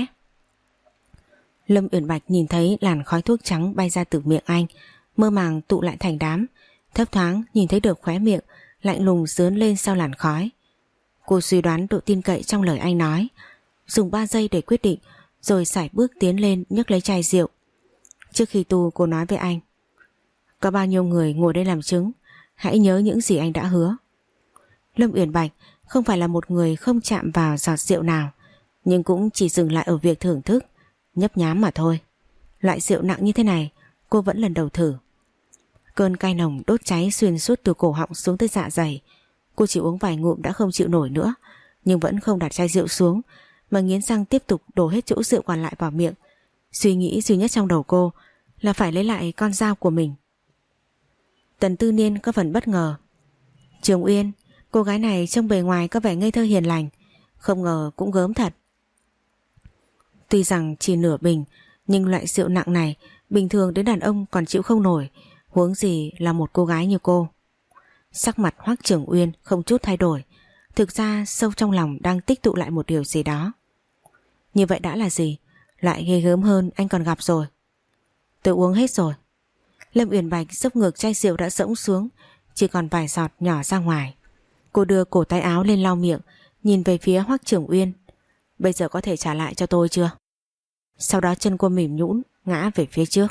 Lâm Uyển Bạch nhìn thấy làn khói thuốc trắng bay ra từ miệng anh, mơ màng tụ lại thành đám, thấp thoáng nhìn thấy được khóe miệng lạnh lùng dướn lên sau làn khói. Cô suy đoán độ tin cậy trong lời anh nói, dùng ba giây để quyết định, rồi sải bước tiến lên nhấc lấy chai rượu. Trước khi tu, cô nói với anh: Có bao nhiêu người ngồi đây làm chứng, hãy nhớ những gì anh đã hứa. Lâm Uyển Bạch không phải là một người không chạm vào giọt rượu nào, nhưng cũng chỉ dừng lại ở việc thưởng thức, nhấp nhám mà thôi. Loại rượu nặng như thế này cô vẫn lần đầu thử. Cơn cay nồng đốt cháy xuyên suốt từ cổ họng xuống tới dạ dày. Cô chỉ uống vài ngụm đã không chịu nổi nữa, nhưng vẫn không đặt chai rượu xuống, mà nghiến răng tiếp tục đổ hết chỗ rượu còn lại vào miệng. Suy nghĩ duy nhất trong đầu cô là phải lấy lại con dao của mình. Tần Tư Niên có phần bất ngờ. Trường Uyên, cô gái này trông bề ngoài có vẻ ngây thơ hiền lành, không ngờ cũng gớm thật. Tuy rằng chỉ nửa bình, nhưng loại rượu nặng này bình thường đến đàn ông còn chịu không nổi, huống gì là một cô gái như cô. Sắc mặt Hoắc Trường Uyên không chút thay đổi, thực ra sâu trong lòng đang tích tụ lại một điều gì đó. Như vậy đã là gì? Lại ghê gớm hơn anh còn gặp rồi. Tôi uống hết rồi. Lâm Uyển Bạch xốc ngược chai rượu đã rỗng xuống, chỉ còn vài giọt nhỏ ra ngoài. Cô đưa cổ tay áo lên lau miệng, nhìn về phía Hoắc Trường Uyên. Bây giờ có thể trả lại cho tôi chưa? Sau đó chân cô mềm nhũn ngã về phía trước.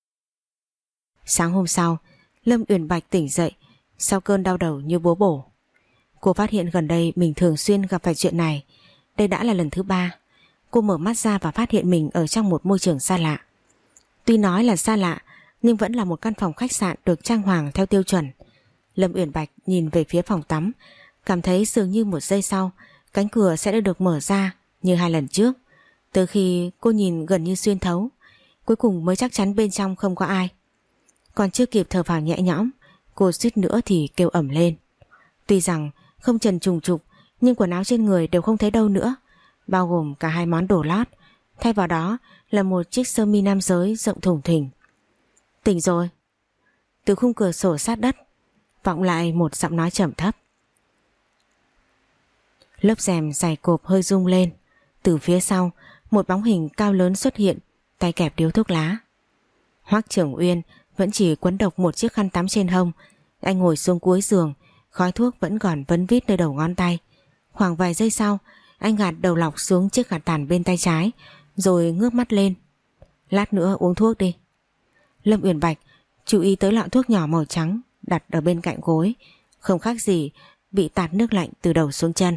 Sáng hôm sau, Lâm Uyển Bạch tỉnh dậy sau cơn đau đầu như búa bổ. Cô phát hiện gần đây mình thường xuyên gặp phải chuyện này. Đây đã là lần thứ ba. Cô mở mắt ra và phát hiện mình ở trong một môi trường xa lạ. Tuy nói là xa lạ, nhưng vẫn là một căn phòng khách sạn được trang hoàng theo tiêu chuẩn. Lâm Uyển Bạch nhìn về phía phòng tắm, cảm thấy dường như một giây sau cánh cửa sẽ được mở ra như hai lần trước. Từ khi cô nhìn gần như xuyên thấu, cuối cùng mới chắc chắn bên trong không có ai. Còn chưa kịp thở phào nhẹ nhõm, cô suýt nữa thì kêu ẩm lên. Tuy rằng không trần trùng trục, nhưng quần áo trên người đều không thấy đâu nữa, bao gồm cả hai món đồ lót. Thay vào đó là một chiếc sơ mi nam giới rộng thùng thình. Tỉnh rồi. Từ khung cửa sổ sát đất vọng lại một giọng nói trầm thấp. Lớp rèm dày cộp hơi rung lên. Từ phía sau một bóng hình cao lớn xuất hiện, tay kẹp điếu thuốc lá. Hoắc Trường Uyên vẫn chỉ quấn độc một chiếc khăn tắm trên hông. Anh ngồi xuống cuối giường, khói thuốc vẫn còn vấn vít nơi đầu ngón tay. Khoảng vài giây sau, anh gạt đầu lọc xuống chiếc gạt tàn bên tay trái, rồi ngước mắt lên. Lát nữa uống thuốc đi. Lâm Uyển Bạch chú ý tới lọ thuốc nhỏ màu trắng đặt ở bên cạnh gối, không khác gì bị tạt nước lạnh từ đầu xuống chân.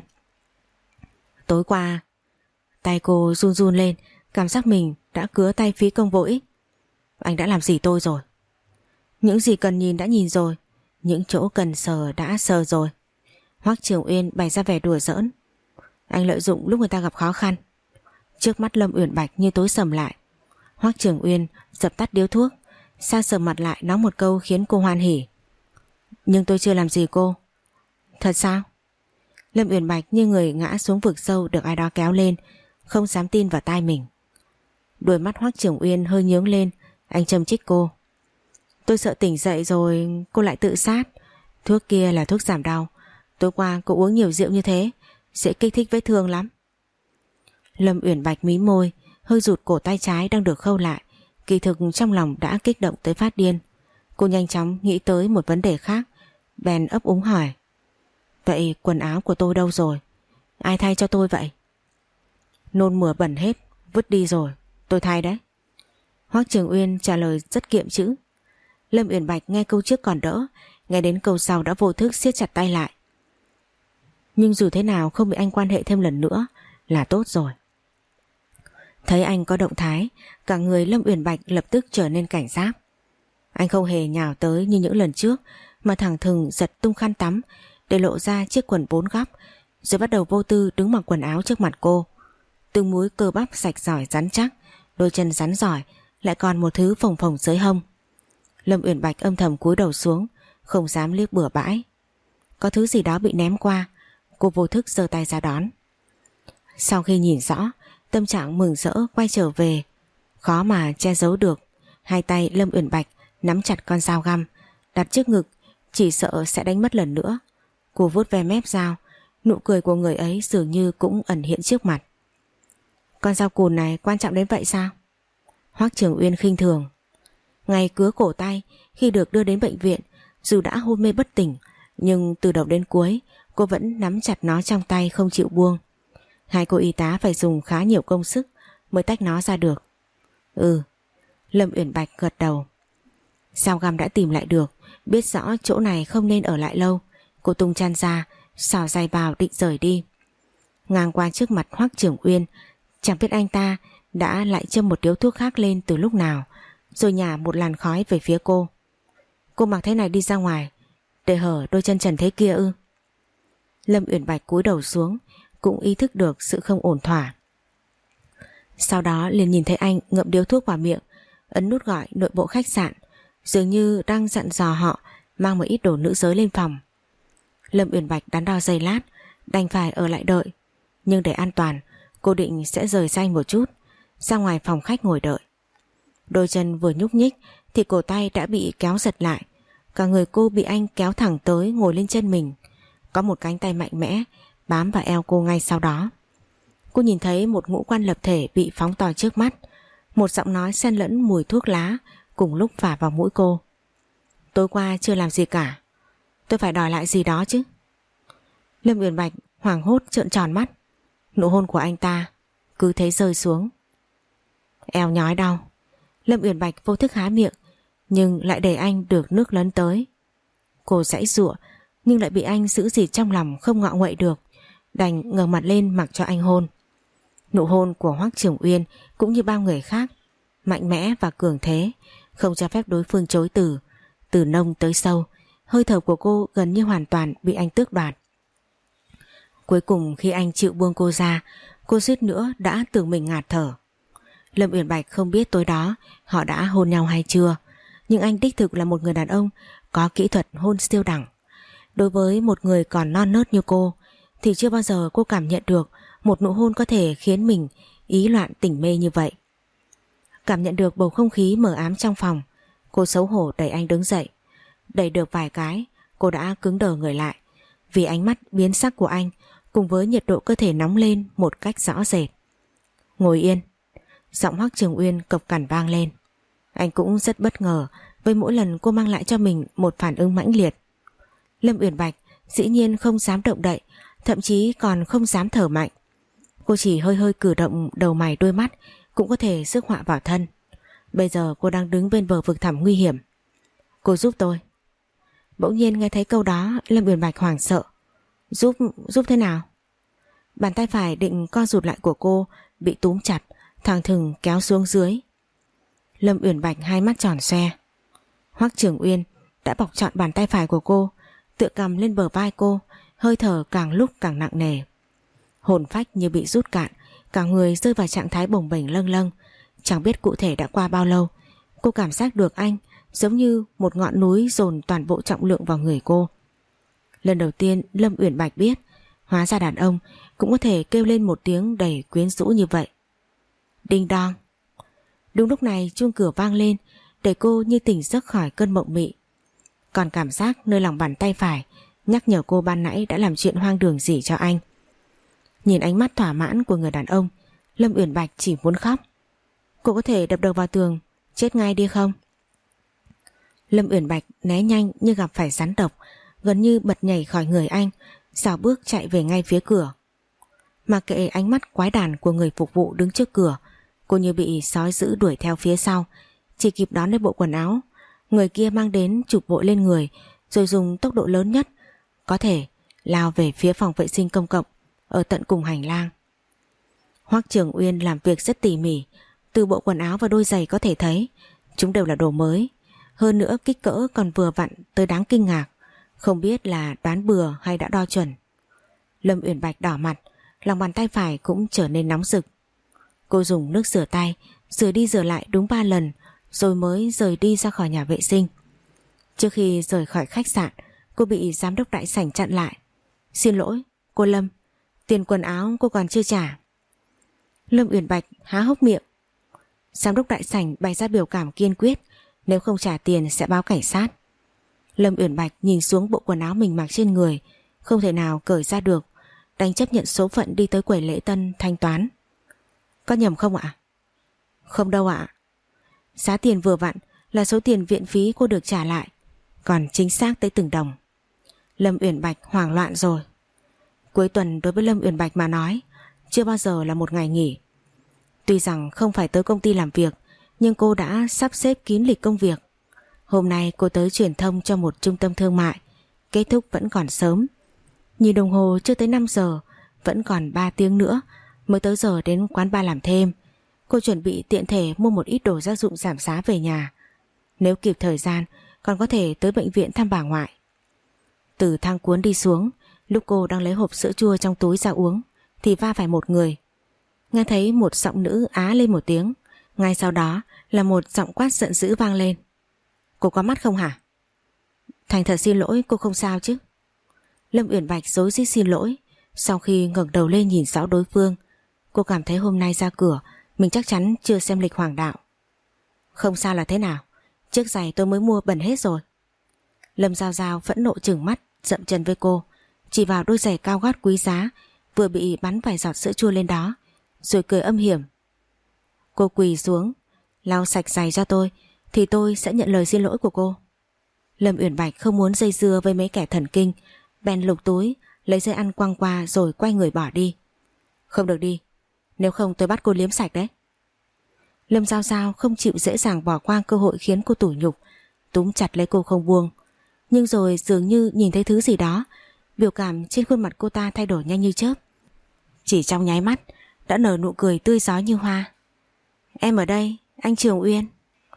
Tối qua, tay cô run run lên, cảm giác mình đã cứa tay phí công vô ích. Anh đã làm gì tôi rồi? Những gì cần nhìn đã nhìn rồi, những chỗ cần sờ đã sờ rồi. Hoắc Trường Uyên bày ra vẻ đùa giỡn. Anh lợi dụng lúc người ta gặp khó khăn. Trước mắt Lâm Uyển Bạch như tối sầm lại. Hoắc Trường Uyên dập tắt điếu thuốc, xa sờ mặt lại nói một câu khiến cô hoan hỉ. Nhưng tôi chưa làm gì cô. Thật sao? Lâm Uyển Bạch như người ngã xuống vực sâu được ai đó kéo lên, không dám tin vào tai mình. Đôi mắt Hoắc Trường Uyên hơi nhướng lên, anh châm chích cô. Tôi sợ tỉnh dậy rồi cô lại tự sát. Thuốc kia là thuốc giảm đau. Tối qua cô uống nhiều rượu như thế sẽ kích thích vết thương lắm. Lâm Uyển Bạch mí môi, hơi rụt cổ tay trái đang được khâu lại. Kỳ thực trong lòng đã kích động tới phát điên. Cô nhanh chóng nghĩ tới một vấn đề khác, bèn ấp úng hỏi. Vậy quần áo của tôi đâu rồi? Ai thay cho tôi vậy? Nôn mửa bẩn hết, vứt đi rồi, tôi thay đấy. Hoắc Trường Uyên trả lời rất kiệm chữ. Lâm Uyển Bạch nghe câu trước còn đỡ, nghe đến câu sau đã vô thức siết chặt tay lại. Nhưng dù thế nào không bị anh quan hệ thêm lần nữa là tốt rồi. Thấy anh có động thái, cả người Lâm Uyển Bạch lập tức trở nên cảnh giác. Anh không hề nhào tới như những lần trước, mà thẳng thừng giật tung khăn tắm để lộ ra chiếc quần bốn góc, rồi bắt đầu vô tư đứng mặc quần áo trước mặt cô. Từng múi cơ bắp sạch sỏi rắn chắc, đôi chân rắn giỏi, lại còn một thứ phồng phồng dưới hông. Lâm Uyển Bạch âm thầm cúi đầu xuống, không dám liếc bừa bãi. Có thứ gì đó bị ném qua, cô vô thức giơ tay ra đón. Sau khi nhìn rõ, tâm trạng mừng rỡ quay trở về, khó mà che giấu được. Hai tay Lâm Uyển Bạch nắm chặt con dao găm, đặt trước ngực, chỉ sợ sẽ đánh mất lần nữa. Cô vuốt ve mép dao, nụ cười của người ấy dường như cũng ẩn hiện trước mặt. Con dao cùn này quan trọng đến vậy sao? Hoắc Trường Uyên khinh thường. Ngày cứa cổ tay, khi được đưa đến bệnh viện, dù đã hôn mê bất tỉnh, nhưng từ đầu đến cuối cô vẫn nắm chặt nó trong tay không chịu buông. Hai cô y tá phải dùng khá nhiều công sức mới tách nó ra được. Ừ. Lâm Uyển Bạch gật đầu. Dao găm đã tìm lại được, biết rõ chỗ này không nên ở lại lâu. Cô tung chăn ra, xỏ giày vào định rời đi. Ngang qua trước mặt Hoắc Trường Uyên, chẳng biết anh ta đã lại châm một điếu thuốc khác lên từ lúc nào, rồi nhả một làn khói về phía cô. Cô mặc thế này đi ra ngoài để hở đôi chân trần thế kia ư? Lâm Uyển Bạch cúi đầu xuống, cũng ý thức được sự không ổn thỏa. Sau đó liền nhìn thấy anh ngậm điếu thuốc vào miệng, ấn nút gọi nội bộ khách sạn, dường như đang dặn dò họ mang một ít đồ nữ giới lên phòng. Lâm Uyển Bạch đắn đo giây lát, đành phải ở lại đợi. Nhưng để an toàn, cô định sẽ rời xa anh một chút, ra ngoài phòng khách ngồi đợi. Đôi chân vừa nhúc nhích thì cổ tay đã bị kéo giật lại. Cả người cô bị anh kéo thẳng tới ngồi lên chân mình. Có một cánh tay mạnh mẽ bám vào eo cô ngay sau đó. Cô nhìn thấy một ngũ quan lập thể bị phóng to trước mắt. Một giọng nói xen lẫn mùi thuốc lá cùng lúc phả vào mũi cô. Tối qua chưa làm gì cả, tôi phải đòi lại gì đó chứ. Lâm Uyển Bạch hoảng hốt trợn tròn mắt. Nụ hôn của anh ta cứ thế rơi xuống. Eo nhói đau. Lâm Uyển Bạch vô thức há miệng, nhưng lại để anh được nước lấn tới. Cô giãy giụa nhưng lại bị anh giữ gì trong lòng không ngọ nguậy được, đành ngẩng mặt lên mặc cho anh hôn. Nụ hôn của Hoắc Trường Uyên cũng như bao người khác, mạnh mẽ và cường thế, không cho phép đối phương chối từ. Từ nông tới sâu, hơi thở của cô gần như hoàn toàn bị anh tước đoạt. Cuối cùng khi anh chịu buông cô ra, cô suýt nữa đã tưởng mình ngạt thở. Lâm Uyển Bạch không biết tối đó họ đã hôn nhau hay chưa, nhưng anh đích thực là một người đàn ông có kỹ thuật hôn siêu đẳng. Đối với một người còn non nớt như cô thì chưa bao giờ cô cảm nhận được một nụ hôn có thể khiến mình ý loạn tỉnh mê như vậy. Cảm nhận được bầu không khí mờ ám trong phòng, cô xấu hổ đẩy anh đứng dậy. Đẩy được vài cái, cô đã cứng đờ người lại, vì ánh mắt biến sắc của anh cùng với nhiệt độ cơ thể nóng lên một cách rõ rệt. Ngồi yên. Giọng Hoắc Trường Uyên cộc cằn vang lên. Anh cũng rất bất ngờ với mỗi lần cô mang lại cho mình một phản ứng mãnh liệt. Lâm Uyển Bạch dĩ nhiên không dám động đậy, thậm chí còn không dám thở mạnh. Cô chỉ hơi hơi cử động đầu mày đôi mắt cũng có thể rước họa vào thân. Bây giờ cô đang đứng bên bờ vực thẳm nguy hiểm. Cô giúp tôi. Bỗng nhiên nghe thấy câu đó, Lâm Uyển Bạch hoảng sợ. Giúp, giúp thế nào? Bàn tay phải định co rụt lại của cô bị túm chặt, thẳng thừng kéo xuống dưới. Lâm Uyển Bạch hai mắt tròn xoe. Hoắc Trường Uyên đã bọc trọn bàn tay phải của cô, tựa cầm lên bờ vai cô, hơi thở càng lúc càng nặng nề. Hồn phách như bị rút cạn, cả người rơi vào trạng thái bồng bềnh lâng lâng. Chẳng biết cụ thể đã qua bao lâu, cô cảm giác được anh giống như một ngọn núi dồn toàn bộ trọng lượng vào người cô. Lần đầu tiên Lâm Uyển Bạch biết hóa ra đàn ông cũng có thể kêu lên một tiếng đầy quyến rũ như vậy. Đinh đong. Đúng lúc này chuông cửa vang lên, để cô như tỉnh giấc khỏi cơn mộng mị. Còn cảm giác nơi lòng bàn tay phải nhắc nhở cô ban nãy đã làm chuyện hoang đường gì cho anh. Nhìn ánh mắt thỏa mãn của người đàn ông, Lâm Uyển Bạch chỉ muốn khóc. Cô có thể đập đầu vào tường chết ngay đi không? Lâm Uyển Bạch né nhanh như gặp phải rắn độc, gần như bật nhảy khỏi người anh, xào bước chạy về ngay phía cửa. Mà kệ ánh mắt quái đản của người phục vụ đứng trước cửa, cô như bị sói dữ đuổi theo phía sau, chỉ kịp đón lấy bộ quần áo người kia mang đến, chụp vội lên người, rồi dùng tốc độ lớn nhất có thể lao về phía phòng vệ sinh công cộng ở tận cùng hành lang. Hoắc Trường Uyên làm việc rất tỉ mỉ, từ bộ quần áo và đôi giày có thể thấy chúng đều là đồ mới, hơn nữa kích cỡ còn vừa vặn tới đáng kinh ngạc, không biết là đoán bừa hay đã đo chuẩn. Lâm Uyển Bạch đỏ mặt, lòng bàn tay phải cũng trở nên nóng rực. Cô dùng nước rửa tay rửa đi rửa lại đúng ba lần rồi mới rời đi ra khỏi nhà vệ sinh. Trước khi rời khỏi khách sạn, cô bị giám đốc đại sảnh chặn lại. Xin lỗi, cô Lâm, tiền quần áo cô còn chưa trả. Lâm Uyển Bạch há hốc miệng. Giám đốc đại sảnh bày ra biểu cảm kiên quyết, nếu không trả tiền sẽ báo cảnh sát. Lâm Uyển Bạch nhìn xuống bộ quần áo mình mặc trên người, không thể nào cởi ra được, đành chấp nhận số phận đi tới quầy lễ tân thanh toán. Có nhầm không ạ? Không đâu ạ. Giá tiền vừa vặn là số tiền viện phí cô được trả lại, còn chính xác tới từng đồng. Lâm Uyển Bạch hoảng loạn rồi. Cuối tuần đối với Lâm Uyển Bạch mà nói chưa bao giờ là một ngày nghỉ. Tuy rằng không phải tới công ty làm việc, nhưng cô đã sắp xếp kín lịch công việc. Hôm nay cô tới truyền thông cho một trung tâm thương mại, kết thúc vẫn còn sớm. Nhìn đồng hồ chưa tới năm giờ, vẫn còn ba tiếng nữa mới tới giờ đến quán bar làm thêm. Cô chuẩn bị tiện thể mua một ít đồ gia dụng giảm giá về nhà. Nếu kịp thời gian còn có thể tới bệnh viện thăm bà ngoại. Từ thang cuốn đi xuống, lúc cô đang lấy hộp sữa chua trong túi ra uống thì va phải một người. Nghe thấy một giọng nữ á lên một tiếng, ngay sau đó là một giọng quát giận dữ vang lên. Cô có mắt không hả? Thành thật xin lỗi, cô không sao chứ? Lâm Uyển Bạch rối rít xin lỗi. Sau khi ngẩng đầu lên nhìn rõ đối phương, cô cảm thấy hôm nay ra cửa mình chắc chắn chưa xem lịch hoàng đạo. Không sao là thế nào? Chiếc giày tôi mới mua bẩn hết rồi. Lâm Giao Giao phẫn nộ trừng mắt, dậm chân với cô, chỉ vào đôi giày cao gót quý giá vừa bị bắn vài giọt sữa chua lên đó, rồi cười âm hiểm. Cô quỳ xuống, lau sạch giày cho tôi thì tôi sẽ nhận lời xin lỗi của cô. Lâm Uyển Bạch không muốn dây dưa với mấy kẻ thần kinh, bèn lục túi lấy dây ăn quăng qua rồi quay người bỏ đi. Không được đi, nếu không tôi bắt cô liếm sạch đấy. Lâm Giao Giao không chịu dễ dàng bỏ qua cơ hội khiến cô tủi nhục, túm chặt lấy cô không buông. Nhưng rồi dường như nhìn thấy thứ gì đó, biểu cảm trên khuôn mặt cô ta thay đổi nhanh như chớp. Chỉ trong nháy mắt đã nở nụ cười tươi rói như hoa. Em ở đây, anh Trường Uyên.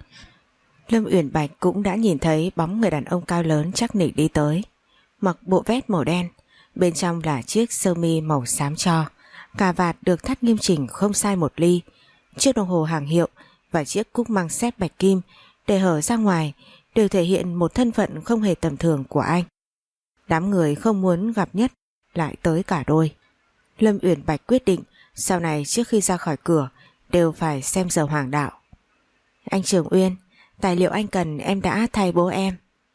Lâm Uyển Bạch cũng đã nhìn thấy bóng người đàn ông cao lớn chắc nịch đi tới, mặc bộ vest màu đen, bên trong là chiếc sơ mi màu xám tro, cà vạt được thắt nghiêm chỉnh không sai một ly, chiếc đồng hồ hàng hiệu và chiếc cúc măng xếp bạch kim để hở ra ngoài đều thể hiện một thân phận không hề tầm thường của anh. Đám người không muốn gặp nhất lại tới cả đôi. Lâm Uyển Bạch quyết định sau này trước khi ra khỏi cửa đều phải xem giờ hoàng đạo. Anh Trường Uyên, tài liệu anh cần em đã thay bố em.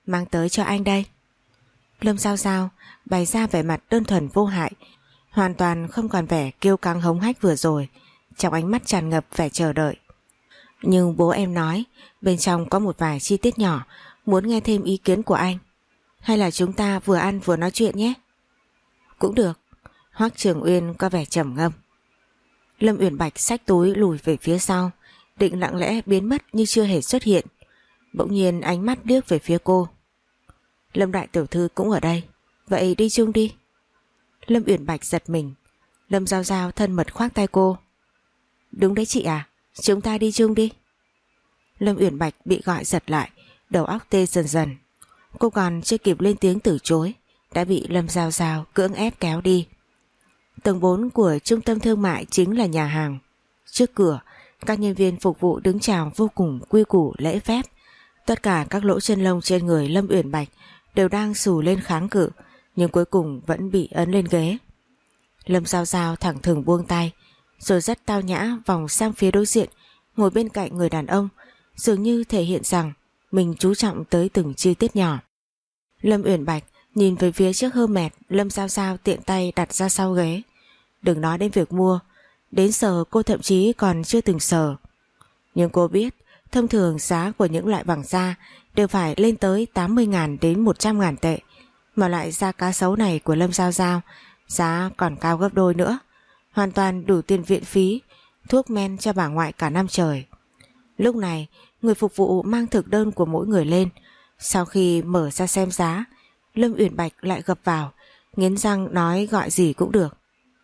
mang tới cho anh đây. Lâm Giao Giao bày ra vẻ mặt đơn thuần vô hại, hoàn toàn không còn vẻ kiêu căng hống hách vừa rồi, trong ánh mắt tràn ngập vẻ chờ đợi. Nhưng bố em nói bên trong có một vài chi tiết nhỏ, muốn nghe thêm ý kiến của anh. Hay là chúng ta vừa ăn vừa nói chuyện nhé? Cũng được. Hoắc Trường Uyên có vẻ trầm ngâm. Lâm Uyển Bạch xách túi lùi về phía sau, định lặng lẽ biến mất như chưa hề xuất hiện. Bỗng nhiên ánh mắt liếc về phía cô. Lâm đại tiểu thư cũng ở đây, vậy đi chung đi. Lâm Uyển Bạch giật mình. Lâm Giao Giao thân mật khoác tay cô. Đúng đấy chị à, chúng ta đi chung đi. Lâm Uyển Bạch bị gọi giật lại, đầu óc tê dần dần. Cô còn chưa kịp lên tiếng từ chối, đã bị Lâm Giao Giao cưỡng ép kéo đi. Tầng bốn của trung tâm thương mại chính là nhà hàng. Trước cửa, các nhân viên phục vụ đứng chào vô cùng quy củ lễ phép. Tất cả các lỗ chân lông trên người Lâm Uyển Bạch đều đang xù lên kháng cự, nhưng cuối cùng vẫn bị ấn lên ghế. Lâm Giao Giao thẳng thừng buông tay, rồi rất tao nhã vòng sang phía đối diện, ngồi bên cạnh người đàn ông, dường như thể hiện rằng mình chú trọng tới từng chi tiết nhỏ. Lâm Uyển Bạch nhìn về phía chiếc Hermes Lâm Giao Giao tiện tay đặt ra sau ghế. Đừng nói đến việc mua, đến sờ cô thậm chí còn chưa từng sờ. Nhưng cô biết thông thường giá của những loại bằng da đều phải lên tới tám mươi ngàn đến một trăm ngàn tệ, mà loại da cá sấu này của Lâm Giao Giao giá còn cao gấp đôi nữa, hoàn toàn đủ tiền viện phí, thuốc men cho bà ngoại cả năm trời. Lúc này người phục vụ mang thực đơn của mỗi người lên. Sau khi mở ra xem giá, Lâm Uyển Bạch lại gập vào, nghiến răng nói gọi gì cũng được.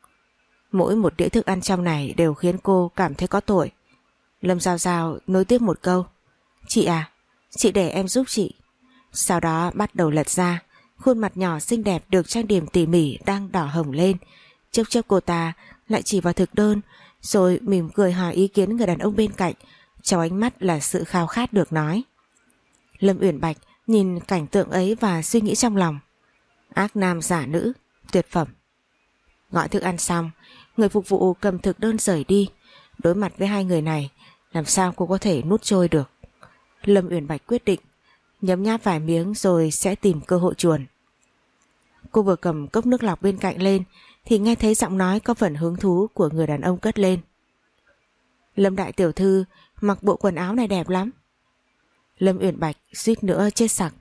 Mỗi một đĩa thức ăn trong này đều khiến cô cảm thấy có tội. Lâm Giao Giao nối tiếp một câu. Chị à, chị để em giúp chị. Sau đó bắt đầu lật ra, khuôn mặt nhỏ xinh đẹp được trang điểm tỉ mỉ đang đỏ hồng lên. Chốc chốc cô ta lại chỉ vào thực đơn, rồi mỉm cười hỏi ý kiến người đàn ông bên cạnh, trong ánh mắt là sự khao khát được nói. Lâm Uyển Bạch nhìn cảnh tượng ấy và suy nghĩ trong lòng. Ác nam giả nữ, tuyệt phẩm. Gọi thức ăn xong, người phục vụ cầm thực đơn rời đi. Đối mặt với hai người này, làm sao cô có thể nuốt trôi được? Lâm Uyển Bạch quyết định nhấm nháp vài miếng rồi sẽ tìm cơ hội chuồn. Cô vừa cầm cốc nước lọc bên cạnh lên thì nghe thấy giọng nói có phần hứng thú của người đàn ông cất lên. Lâm đại tiểu thư mặc bộ quần áo này đẹp lắm. Lâm Uyển Bạch suýt nữa chết sặc.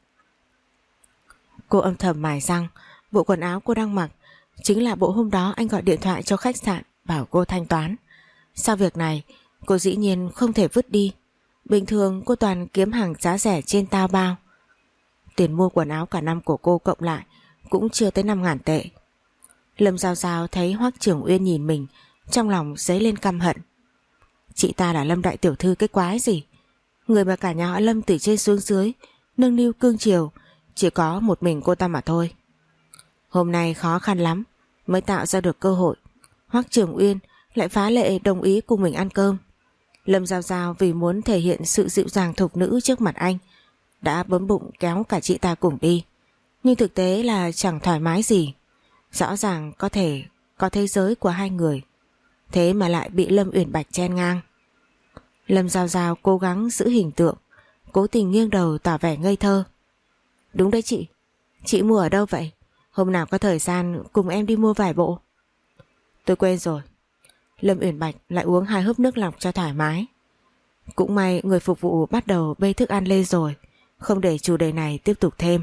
Cô âm thầm mài răng, bộ quần áo cô đang mặc chính là bộ hôm đó anh gọi điện thoại cho khách sạn bảo cô thanh toán. Sau việc này, cô dĩ nhiên không thể vứt đi. Bình thường cô toàn kiếm hàng giá rẻ trên Taobao. Tiền mua quần áo cả năm của cô cộng lại cũng chưa tới năm ngàn tệ. Lâm Giao Giao thấy Hoắc Trường Uyên nhìn mình, trong lòng dấy lên căm hận. Chị ta là Lâm đại tiểu thư cái quái gì? Người mà cả nhà họ Lâm từ trên xuống dưới nâng niu cương chiều, chỉ có một mình cô ta mà thôi. Hôm nay khó khăn lắm mới tạo ra được cơ hội, Hoắc Trường Uyên lại phá lệ đồng ý cùng mình ăn cơm. Lâm Giao Giao vì muốn thể hiện sự dịu dàng thục nữ trước mặt anh, đã bấm bụng kéo cả chị ta cùng đi. Nhưng thực tế là chẳng thoải mái gì. Rõ ràng có thể có thế giới của hai người, thế mà lại bị Lâm Uyển Bạch chen ngang. Lâm Giao Giao cố gắng giữ hình tượng, cố tình nghiêng đầu tỏ vẻ ngây thơ. Đúng đấy chị, chị mua ở đâu vậy? Hôm nào có thời gian cùng em đi mua vài bộ. Tôi quên rồi. Lâm Uyển Bạch lại uống hai hớp nước lọc cho thoải mái. Cũng may người phục vụ bắt đầu bê thức ăn lên rồi, không để chủ đề này tiếp tục thêm.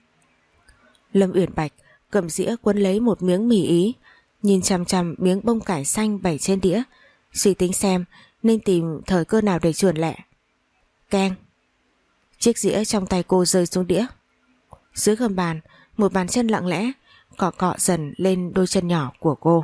Lâm Uyển Bạch cầm dĩa quấn lấy một miếng mì Ý, nhìn chằm chằm miếng bông cải xanh bày trên đĩa, suy tính xem nên tìm thời cơ nào để chuồn lẹ. Keng. Chiếc dĩa trong tay cô rơi xuống đĩa. Dưới gầm bàn, một bàn chân lặng lẽ cọ cọ dần lên đôi chân nhỏ của cô.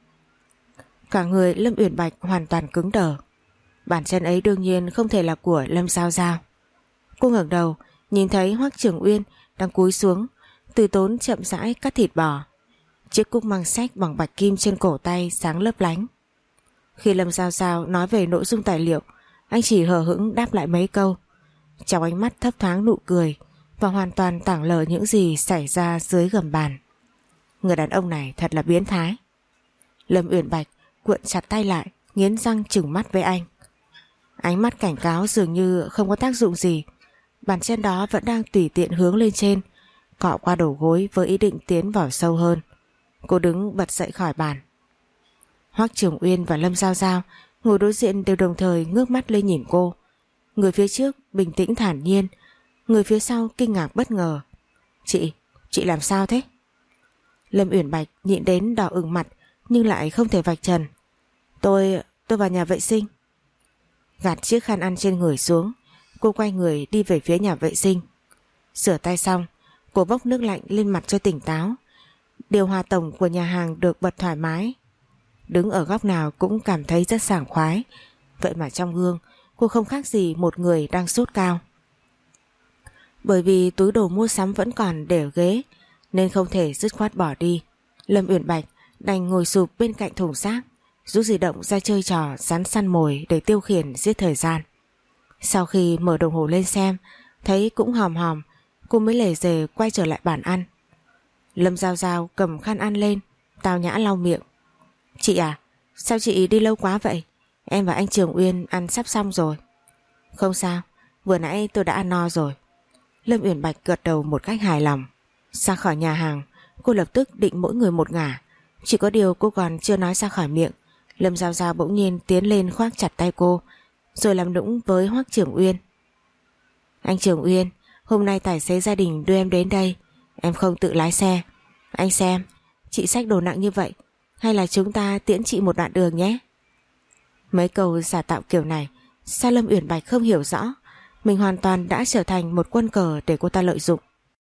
Cả người Lâm Uyển Bạch hoàn toàn cứng đờ. Bàn chân ấy đương nhiên không thể là của Lâm Giao Giao. Cô ngẩng đầu nhìn thấy Hoắc Trường Uyên đang cúi xuống, từ tốn chậm rãi cắt thịt bò. Chiếc cúc măng sách bằng bạch kim trên cổ tay sáng lấp lánh. Khi Lâm Giao Giao nói về nội dung tài liệu, anh chỉ hờ hững đáp lại mấy câu. Trong ánh mắt thấp thoáng nụ cười và hoàn toàn tảng lờ những gì xảy ra dưới gầm bàn. Người đàn ông này thật là biến thái. Lâm Uyển Bạch cuộn chặt tay lại, nghiến răng trừng mắt với anh. Ánh mắt cảnh cáo dường như không có tác dụng gì. bàn chân đó vẫn đang tùy tiện hướng lên trên, cọ qua đầu gối với ý định tiến vào sâu hơn. Cô đứng bật dậy khỏi bàn. Hoắc Trường Uyên và Lâm Giao Giao ngồi đối diện đều đồng thời ngước mắt lên nhìn cô. Người phía trước bình tĩnh thản nhiên, người phía sau kinh ngạc bất ngờ. Chị, chị làm sao thế? Lâm Uyển Bạch nhịn đến đỏ ửng mặt nhưng lại không thể vạch trần. Tôi, tôi vào nhà vệ sinh. Gạt chiếc khăn ăn trên người xuống, cô quay người đi về phía nhà vệ sinh. Rửa tay xong, cô bốc nước lạnh lên mặt cho tỉnh táo. Điều hòa tổng của nhà hàng được bật thoải mái. Đứng ở góc nào cũng cảm thấy rất sảng khoái. Vậy mà trong gương, cô không khác gì một người đang sốt cao. Bởi vì túi đồ mua sắm vẫn còn để ở ghế nên không thể dứt khoát bỏ đi. Lâm Uyển Bạch đành ngồi sụp bên cạnh thùng rác, rút di động ra chơi trò rắn săn mồi để tiêu khiển giết thời gian. Sau khi mở đồng hồ lên xem, thấy cũng hòm hòm, cô mới lề dề quay trở lại bàn ăn. Lâm Giao Giao cầm khăn ăn lên, tao nhã lau miệng. Chị à, sao chị đi lâu quá vậy? Em và anh Trường Uyên ăn sắp xong rồi. Không sao, vừa nãy tôi đã ăn no rồi. Lâm Uyển Bạch gật đầu một cách hài lòng. Ra khỏi nhà hàng, cô lập tức định mỗi người một ngả. Chỉ có điều cô còn chưa nói ra khỏi miệng, Lâm Giao Giao bỗng nhiên tiến lên khoác chặt tay cô, rồi làm nũng với Hoắc Trường Uyên. Anh Trường Uyên, hôm nay tài xế gia đình đưa em đến đây, em không tự lái xe. Anh xem, chị xách đồ nặng như vậy, hay là chúng ta tiễn chị một đoạn đường nhé. Mấy câu giả tạo kiểu này, sao Lâm Uyển Bạch không hiểu rõ mình hoàn toàn đã trở thành một quân cờ để cô ta lợi dụng.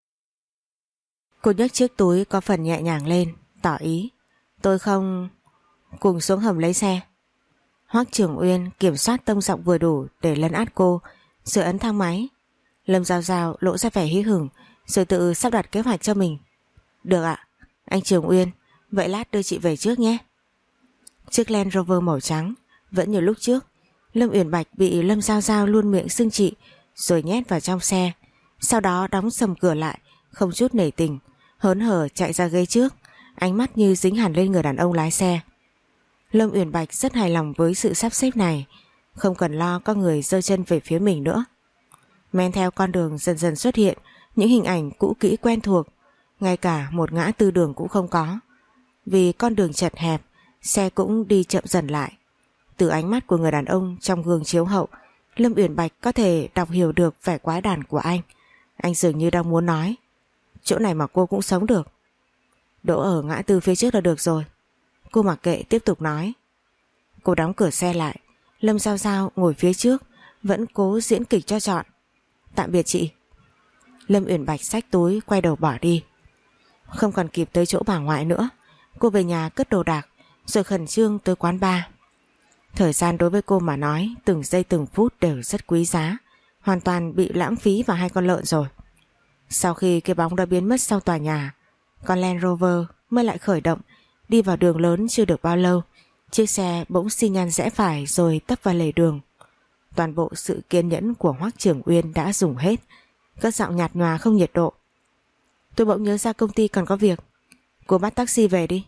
Cô nhấc chiếc túi có phần nhẹ nhàng lên, tỏ ý. Tôi không... Cùng xuống hầm lấy xe. Hoắc Trường Uyên kiểm soát tông giọng vừa đủ để lấn át cô, rồi ấn thang máy. Lâm Giao Giao lộ ra vẻ hí hửng, rồi tự sắp đặt kế hoạch cho mình. Được ạ, anh Trường Uyên, vậy lát đưa chị về trước nhé. Chiếc Land Rover màu trắng vẫn như lúc trước. Lâm Uyển Bạch bị Lâm Giao Giao luôn miệng xưng chị, rồi nhét vào trong xe, sau đó đóng sầm cửa lại, không chút nể tình, hớn hở chạy ra ghế trước, ánh mắt như dính hẳn lên người đàn ông lái xe. Lâm Uyển Bạch rất hài lòng với sự sắp xếp này, không cần lo có người giơ chân về phía mình nữa. Men theo con đường dần dần xuất hiện những hình ảnh cũ kỹ quen thuộc, ngay cả một ngã tư đường cũng không có. Vì con đường chật hẹp, xe cũng đi chậm dần lại. Từ ánh mắt của người đàn ông trong gương chiếu hậu, Lâm Uyển Bạch có thể đọc hiểu được vẻ quái đản của anh. Anh dường như đang muốn nói, chỗ này mà cô cũng sống được. Đỗ ở ngã tư phía trước là được rồi. Cô mặc kệ tiếp tục nói. Cô đóng cửa xe lại. Lâm Giao Giao ngồi phía trước, vẫn cố diễn kịch cho trọn. Tạm biệt chị. Lâm Uyển Bạch xách túi quay đầu bỏ đi. Không còn kịp tới chỗ bà ngoại nữa, cô về nhà cất đồ đạc, rồi khẩn trương tới quán bar. Thời gian đối với cô mà nói, từng giây từng phút đều rất quý giá, hoàn toàn bị lãng phí vào hai con lợn rồi. Sau khi cái bóng đã biến mất sau tòa nhà, con Land Rover mới lại khởi động. Đi vào đường lớn chưa được bao lâu, chiếc xe bỗng xi nhan rẽ phải rồi tấp vào lề đường. Toàn bộ sự kiên nhẫn của Hoắc Trường Uyên đã dùng hết, cất giọng nhạt nhòa không nhiệt độ. Tôi bỗng nhớ ra công ty còn có việc, cô bắt taxi về đi.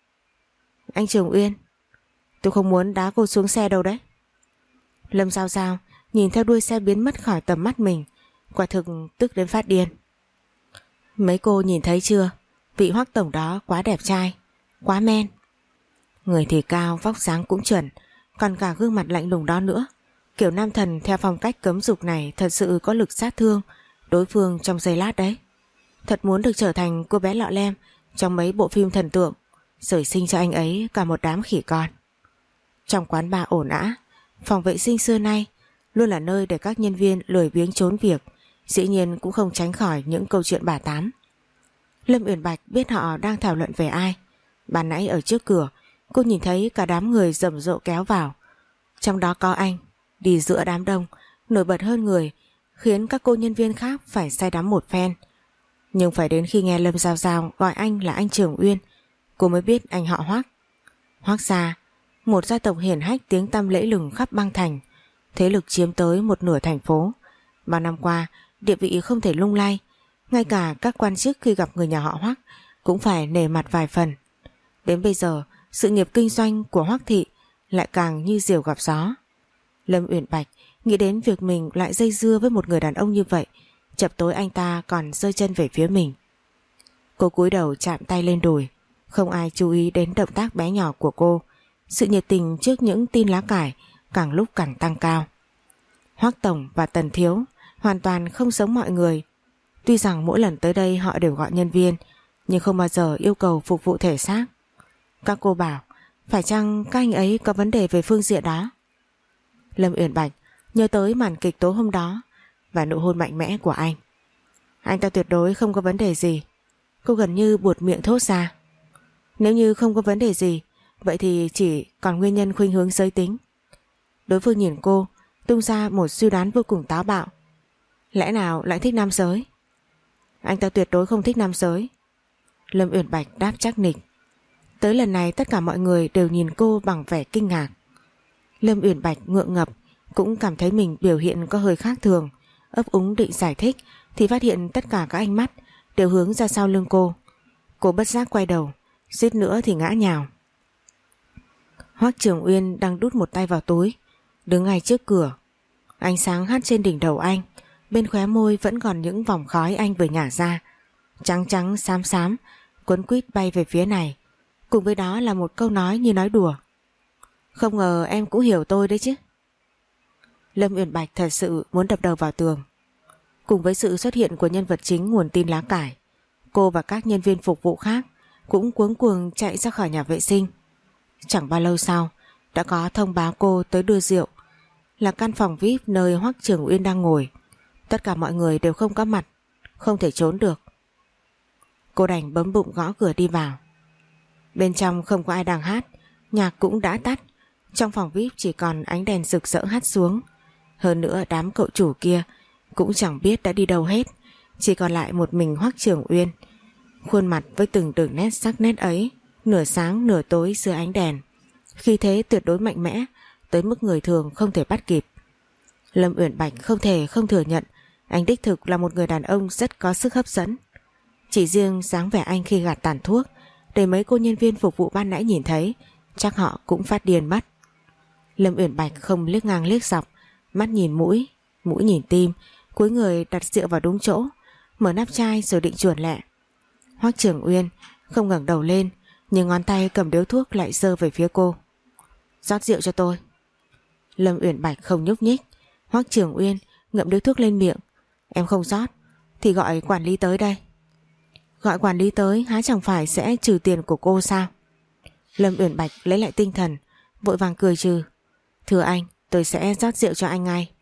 Anh Trường Uyên, tôi không muốn đá cô xuống xe đâu đấy. Lâm Giao Giao nhìn theo đuôi xe biến mất khỏi tầm mắt mình, quả thực tức đến phát điên. Mấy cô nhìn thấy chưa, vị Hoắc tổng đó quá đẹp trai, quá men. Người thì cao, vóc dáng cũng chuẩn, còn cả gương mặt lạnh lùng đó nữa. Kiểu nam thần theo phong cách cấm dục này thật sự có lực sát thương đối phương trong giây lát đấy. Thật muốn được trở thành cô bé lọ lem trong mấy bộ phim thần tượng, rồi sinh cho anh ấy cả một đám khỉ con. Trong quán bar ổn ã, phòng vệ sinh xưa nay luôn là nơi để các nhân viên lười biếng trốn việc, dĩ nhiên cũng không tránh khỏi những câu chuyện bà tám. Lâm Uyển Bạch biết họ đang thảo luận về ai. Ban nãy ở trước cửa, cô nhìn thấy cả đám người rầm rộ kéo vào. Trong đó có anh, đi giữa đám đông, nổi bật hơn người, khiến các cô nhân viên khác phải say đắm một phen. Nhưng phải đến khi nghe Lâm Giao Giao gọi anh là anh Trường Uyên, cô mới biết anh họ Hoắc. Hoắc gia, một gia tộc hiển hách tiếng tăm lẫy lừng khắp bang thành, thế lực chiếm tới một nửa thành phố. Bao năm qua, địa vị không thể lung lay, ngay cả các quan chức khi gặp người nhà họ Hoắc cũng phải nể mặt vài phần. Đến bây giờ, sự nghiệp kinh doanh của Hoắc thị lại càng như diều gặp gió. Lâm Uyển Bạch Nghĩ đến việc mình lại dây dưa với một người đàn ông như vậy, chập tối anh ta còn giơ chân về phía mình. Cô cúi đầu chạm tay lên đùi. Không ai chú ý đến động tác bé nhỏ của cô. Sự nhiệt tình trước những tin lá cải càng lúc càng tăng cao. Hoắc Tổng và Tần Thiếu hoàn toàn không giống mọi người. Tuy rằng mỗi lần tới đây họ đều gọi nhân viên, nhưng không bao giờ yêu cầu phục vụ thể xác. Các cô bảo, phải chăng các anh ấy có vấn đề về phương diện đó? Lâm Uyển Bạch nhớ tới màn kịch tối hôm đó và nụ hôn mạnh mẽ của anh. Anh ta tuyệt đối không có vấn đề gì. Cô gần như buột miệng thốt ra. Nếu như không có vấn đề gì, vậy thì chỉ còn nguyên nhân khuynh hướng giới tính. Đối phương nhìn cô, tung ra một suy đoán vô cùng táo bạo. Lẽ nào lại thích nam giới? Anh ta tuyệt đối không thích nam giới. Lâm Uyển Bạch đáp chắc nịch. Tới lần này tất cả mọi người đều nhìn cô bằng vẻ kinh ngạc. Lâm Uyển Bạch ngượng ngập, cũng cảm thấy mình biểu hiện có hơi khác thường. Ấp úng định giải thích thì phát hiện tất cả các ánh mắt đều hướng ra sau lưng cô. Cô bất giác quay đầu, suýt nữa thì ngã nhào. Hoắc Trường Uyên đang đút một tay vào túi, đứng ngay trước cửa. Ánh sáng hắt trên đỉnh đầu anh, bên khóe môi vẫn còn những vòng khói anh vừa nhả ra, trắng trắng xám xám quấn quýt bay về phía này. Cùng với đó là một câu nói như nói đùa. Không ngờ em cũng hiểu tôi đấy chứ. Lâm Uyển Bạch thật sự muốn đập đầu vào tường. Cùng với sự xuất hiện của nhân vật chính nguồn tin lá cải, cô và các nhân viên phục vụ khác cũng cuống cuồng chạy ra khỏi nhà vệ sinh. Chẳng bao lâu sau đã có thông báo cô tới đưa rượu, là căn phòng vi ai pi nơi Hoắc Trường Uyên đang ngồi. Tất cả mọi người đều không có mặt, không thể trốn được. Cô đành bấm bụng gõ cửa đi vào. Bên trong không có ai đang hát, nhạc cũng đã tắt. Trong phòng vi ai pi chỉ còn ánh đèn rực rỡ hắt xuống. Hơn nữa đám cậu chủ kia cũng chẳng biết đã đi đâu hết, chỉ còn lại một mình Hoắc Trường Uyên. Khuôn mặt với từng đường nét sắc nét ấy, nửa sáng nửa tối dưới ánh đèn, khí thế tuyệt đối mạnh mẽ tới mức người thường không thể bắt kịp. Lâm Uyển Bạch không thể không thừa nhận anh đích thực là một người đàn ông rất có sức hấp dẫn. Chỉ riêng dáng vẻ anh khi gạt tàn thuốc, để mấy cô nhân viên phục vụ ban nãy nhìn thấy, chắc họ cũng phát điên mất. Lâm Uyển Bạch không liếc ngang liếc dọc, mắt nhìn mũi, mũi nhìn tim, cúi người đặt rượu vào đúng chỗ, mở nắp chai rồi định chuồn lẹ. Hoắc Trường Uyên không ngẩng đầu lên, nhưng ngón tay cầm điếu thuốc lại giơ về phía cô. Rót rượu cho tôi. Lâm Uyển Bạch không nhúc nhích. Hoắc Trường Uyên ngậm điếu thuốc lên miệng. Em không rót thì gọi quản lý tới đây. Gọi quản lý tới há chẳng phải sẽ trừ tiền của cô sao? Lâm Uyển Bạch lấy lại tinh thần, vội vàng cười trừ. Thưa anh, tôi sẽ rót rượu cho anh ngay.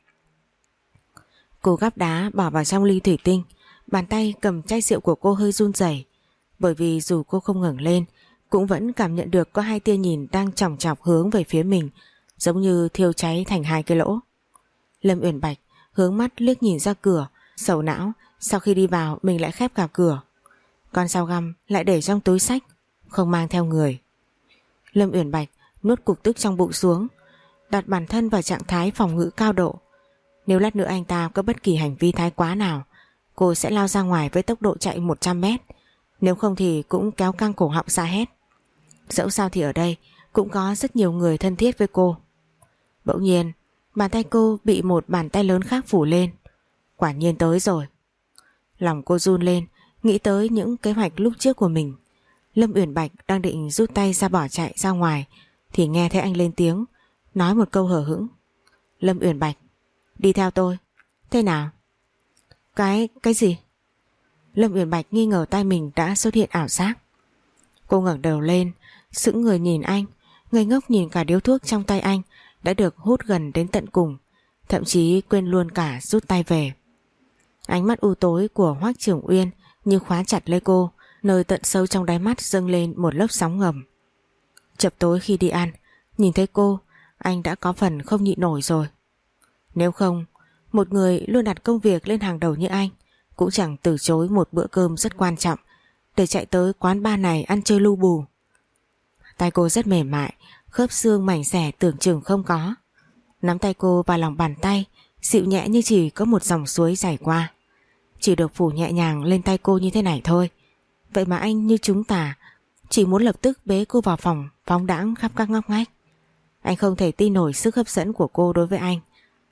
Cô gắp đá bỏ vào trong ly thủy tinh. Bàn tay cầm chai rượu của cô hơi run rẩy, bởi vì dù cô không ngẩng lên cũng vẫn cảm nhận được có hai tia nhìn đang chòng chọc hướng về phía mình, giống như thiêu cháy thành hai cái lỗ. Lâm Uyển Bạch hướng mắt liếc nhìn ra cửa, sầu não sau khi đi vào mình lại khép cả cửa. Con dao găm lại để trong túi xách, không mang theo người. Lâm Uyển Bạch nuốt cục tức trong bụng xuống, đặt bản thân vào trạng thái phòng ngự cao độ. Nếu lát nữa anh ta có bất kỳ hành vi thái quá nào, cô sẽ lao ra ngoài với tốc độ chạy một trăm mét. Nếu không thì cũng kéo căng cổ họng ra hét. Dẫu sao thì ở đây cũng có rất nhiều người thân thiết với cô. Bỗng nhiên bàn tay cô bị một bàn tay lớn khác phủ lên. Quả nhiên tới rồi. Lòng cô run lên, nghĩ tới những kế hoạch lúc trước của mình. Lâm Uyển Bạch đang định rút tay ra bỏ chạy ra ngoài, thì nghe thấy anh lên tiếng, nói một câu hờ hững. Lâm Uyển Bạch, đi theo tôi. Thế nào? Cái, cái gì? Lâm Uyển Bạch nghi ngờ tay mình đã xuất hiện ảo giác. Cô ngẩng đầu lên, sững người nhìn anh, ngây ngốc nhìn cả điếu thuốc trong tay anh đã được hút gần đến tận cùng, thậm chí quên luôn cả rút tay về. Ánh mắt u tối của Hoắc Trường Uyên như khóa chặt lấy cô, nơi tận sâu trong đáy mắt dâng lên một lớp sóng ngầm. Chập tối khi đi ăn, nhìn thấy cô, anh đã có phần không nhịn nổi rồi. Nếu không, một người luôn đặt công việc lên hàng đầu như anh cũng chẳng từ chối một bữa cơm rất quan trọng để chạy tới quán bar này ăn chơi lu bù. Tay cô rất mềm mại, khớp xương mảnh xẻ tưởng chừng không có. Nắm tay cô vào lòng bàn tay, dịu nhẹ như chỉ có một dòng suối chảy qua. Chỉ được phủ nhẹ nhàng lên tay cô như thế này thôi. Vậy mà anh như chúng ta chỉ muốn lập tức bế cô vào phòng phóng đãng khắp các ngóc ngách. Anh không thể tin nổi sức hấp dẫn của cô đối với anh.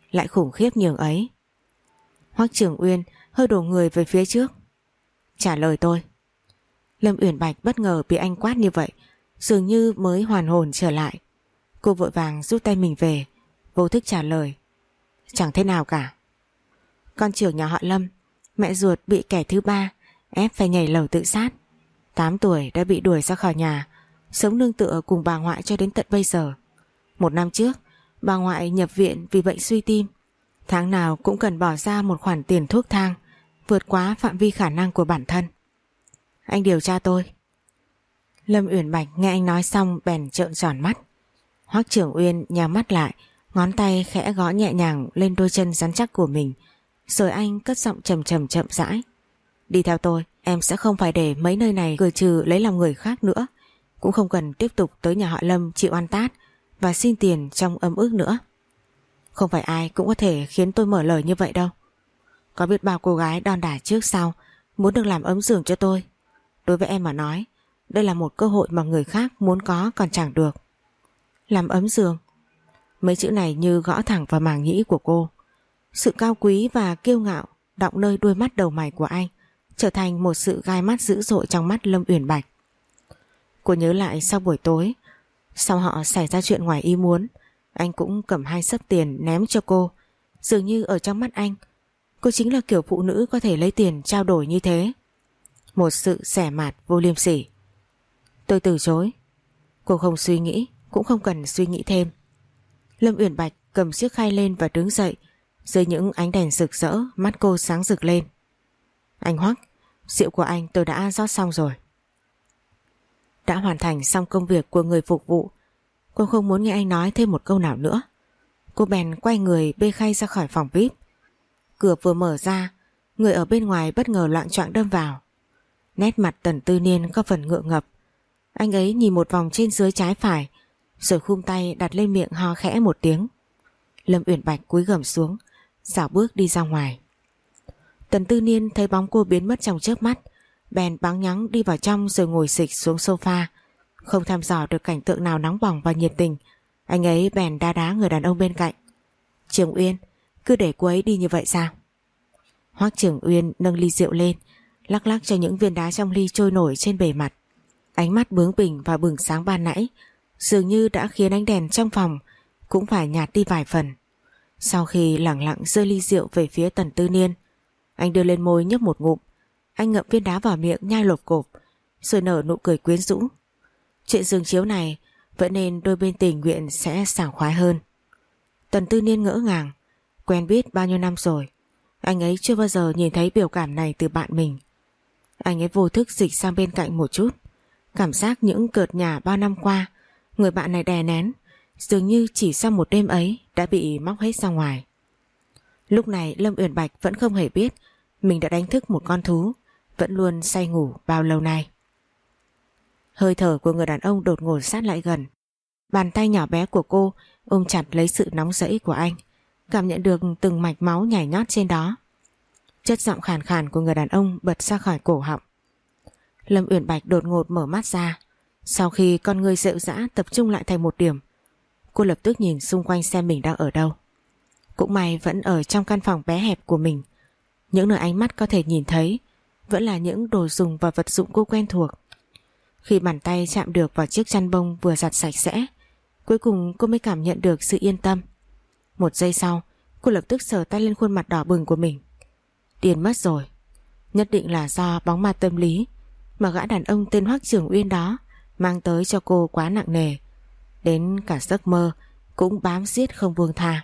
lại khủng khiếp nhường ấy. Hoắc Trường Uyên hơi đổ người về phía trước. Trả lời tôi. Lâm Uyển Bạch bất ngờ bị anh quát như vậy, dường như mới hoàn hồn trở lại. Cô vội vàng rút tay mình về, vô thức trả lời. Chẳng thế nào cả. Con trưởng nhà họ Lâm, mẹ ruột bị kẻ thứ ba ép phải nhảy lầu tự sát. tám tuổi đã bị đuổi ra khỏi nhà, sống nương tựa cùng bà ngoại cho đến tận bây giờ. Một năm trước, bà ngoại nhập viện vì bệnh suy tim. Tháng nào cũng cần bỏ ra một khoản tiền thuốc thang, vượt quá phạm vi khả năng của bản thân. Anh điều tra tôi. Lâm Uyển Bạch nghe anh nói xong bèn trợn tròn mắt. Hoắc Trường Uyên nhắm mắt lại, ngón tay khẽ gõ nhẹ nhàng lên đôi chân rắn chắc của mình, rồi anh cất giọng trầm trầm chậm rãi. Đi theo tôi, em sẽ không phải để mấy nơi này cười trừ lấy lòng người khác nữa, cũng không cần tiếp tục tới nhà họ Lâm chịu ăn tát và xin tiền trong âm ức nữa. Không phải ai cũng có thể khiến tôi mở lời như vậy đâu. Có biết bao cô gái đon đả trước sau muốn được làm ấm giường cho tôi. Đối với em mà nói, đây là một cơ hội mà người khác muốn có còn chẳng được. Làm ấm giường? Mấy chữ này như gõ thẳng vào màng nhĩ của cô. Sự cao quý và kiêu ngạo đọng nơi đuôi mắt đầu mày của anh, trở thành một sự gai mắt dữ dội trong mắt Lâm Uyển Bạch. Cô nhớ lại sau buổi tối, sau họ xảy ra chuyện ngoài ý muốn, anh cũng cầm hai xấp tiền ném cho cô. Dường như ở trong mắt anh, cô chính là kiểu phụ nữ có thể lấy tiền trao đổi như thế. Một sự xẻ mạt vô liêm sỉ. Tôi từ chối. Cô không suy nghĩ, cũng không cần suy nghĩ thêm. Lâm Uyển Bạch cầm chiếc khay lên và đứng dậy. Dưới những ánh đèn rực rỡ, mắt cô sáng rực lên. Anh Hoắc, rượu của anh tôi đã rót xong rồi. Đã hoàn thành xong công việc của người phục vụ, cô không muốn nghe anh nói thêm một câu nào nữa. Cô bèn quay người bê khay ra khỏi phòng vi ai pi. Cửa vừa mở ra, người ở bên ngoài bất ngờ loạng choạng đâm vào. Nét mặt Tần Tư Niên có phần ngượng ngập. Anh ấy nhìn một vòng trên dưới trái phải, rồi khum tay đặt lên miệng ho khẽ một tiếng. Lâm Uyển Bạch cúi gằm xuống, xảo bước đi ra ngoài. Tần Tư Niên thấy bóng cô biến mất trong chớp mắt, bèn báng nhắng đi vào trong rồi ngồi xịch xuống sofa. Không thăm dò được cảnh tượng nào nóng bỏng và nhiệt tình, anh ấy bèn đá đá người đàn ông bên cạnh. Trường Uyên, cứ để cô ấy đi như vậy sao? Hoắc Trường Uyên nâng ly rượu lên, lắc lắc cho những viên đá trong ly trôi nổi trên bề mặt. Ánh mắt bướng bỉnh và bừng sáng ban nãy dường như đã khiến ánh đèn trong phòng cũng phải nhạt đi vài phần. Sau khi lẳng lặng giơ ly rượu về phía Tần Tư Niên, anh đưa lên môi nhấp một ngụm. Anh ngậm viên đá vào miệng nhai lộp cộp, rồi nở nụ cười quyến rũ. Chuyện giường chiếu này vậy nên đôi bên tình nguyện sẽ sảng khoái hơn. Tần Tư Niên ngỡ ngàng. Quen biết bao nhiêu năm rồi, anh ấy chưa bao giờ nhìn thấy biểu cảm này từ bạn mình. Anh ấy vô thức dịch sang bên cạnh một chút. Cảm giác những cợt nhả bao năm qua người bạn này đè nén, dường như chỉ sau một đêm ấy đã bị móc hết ra ngoài. Lúc này Lâm Uyển Bạch vẫn không hề biết mình đã đánh thức một con thú vẫn luôn say ngủ bao lâu nay. Hơi thở của người đàn ông đột ngột sát lại gần. Bàn tay nhỏ bé của cô ôm chặt lấy sự nóng rẫy của anh, cảm nhận được từng mạch máu nhảy nhót trên đó. Chất giọng khàn khàn của người đàn ông bật ra khỏi cổ họng. Lâm Uyển Bạch đột ngột mở mắt ra. Sau khi con người rệu rã tập trung lại thành một điểm, cô lập tức nhìn xung quanh xem mình đang ở đâu. Cũng may vẫn ở trong căn phòng bé hẹp của mình. Những nơi ánh mắt có thể nhìn thấy vẫn là những đồ dùng và vật dụng cô quen thuộc. Khi bàn tay chạm được vào chiếc chăn bông vừa giặt sạch sẽ, cuối cùng cô mới cảm nhận được sự yên tâm. Một giây sau, cô lập tức sờ tay lên khuôn mặt đỏ bừng của mình. Điên mất rồi. Nhất định là do bóng ma tâm lý mà gã đàn ông tên Hoắc Trường Uyên đó mang tới cho cô quá nặng nề, đến cả giấc mơ cũng bám giết không buông tha.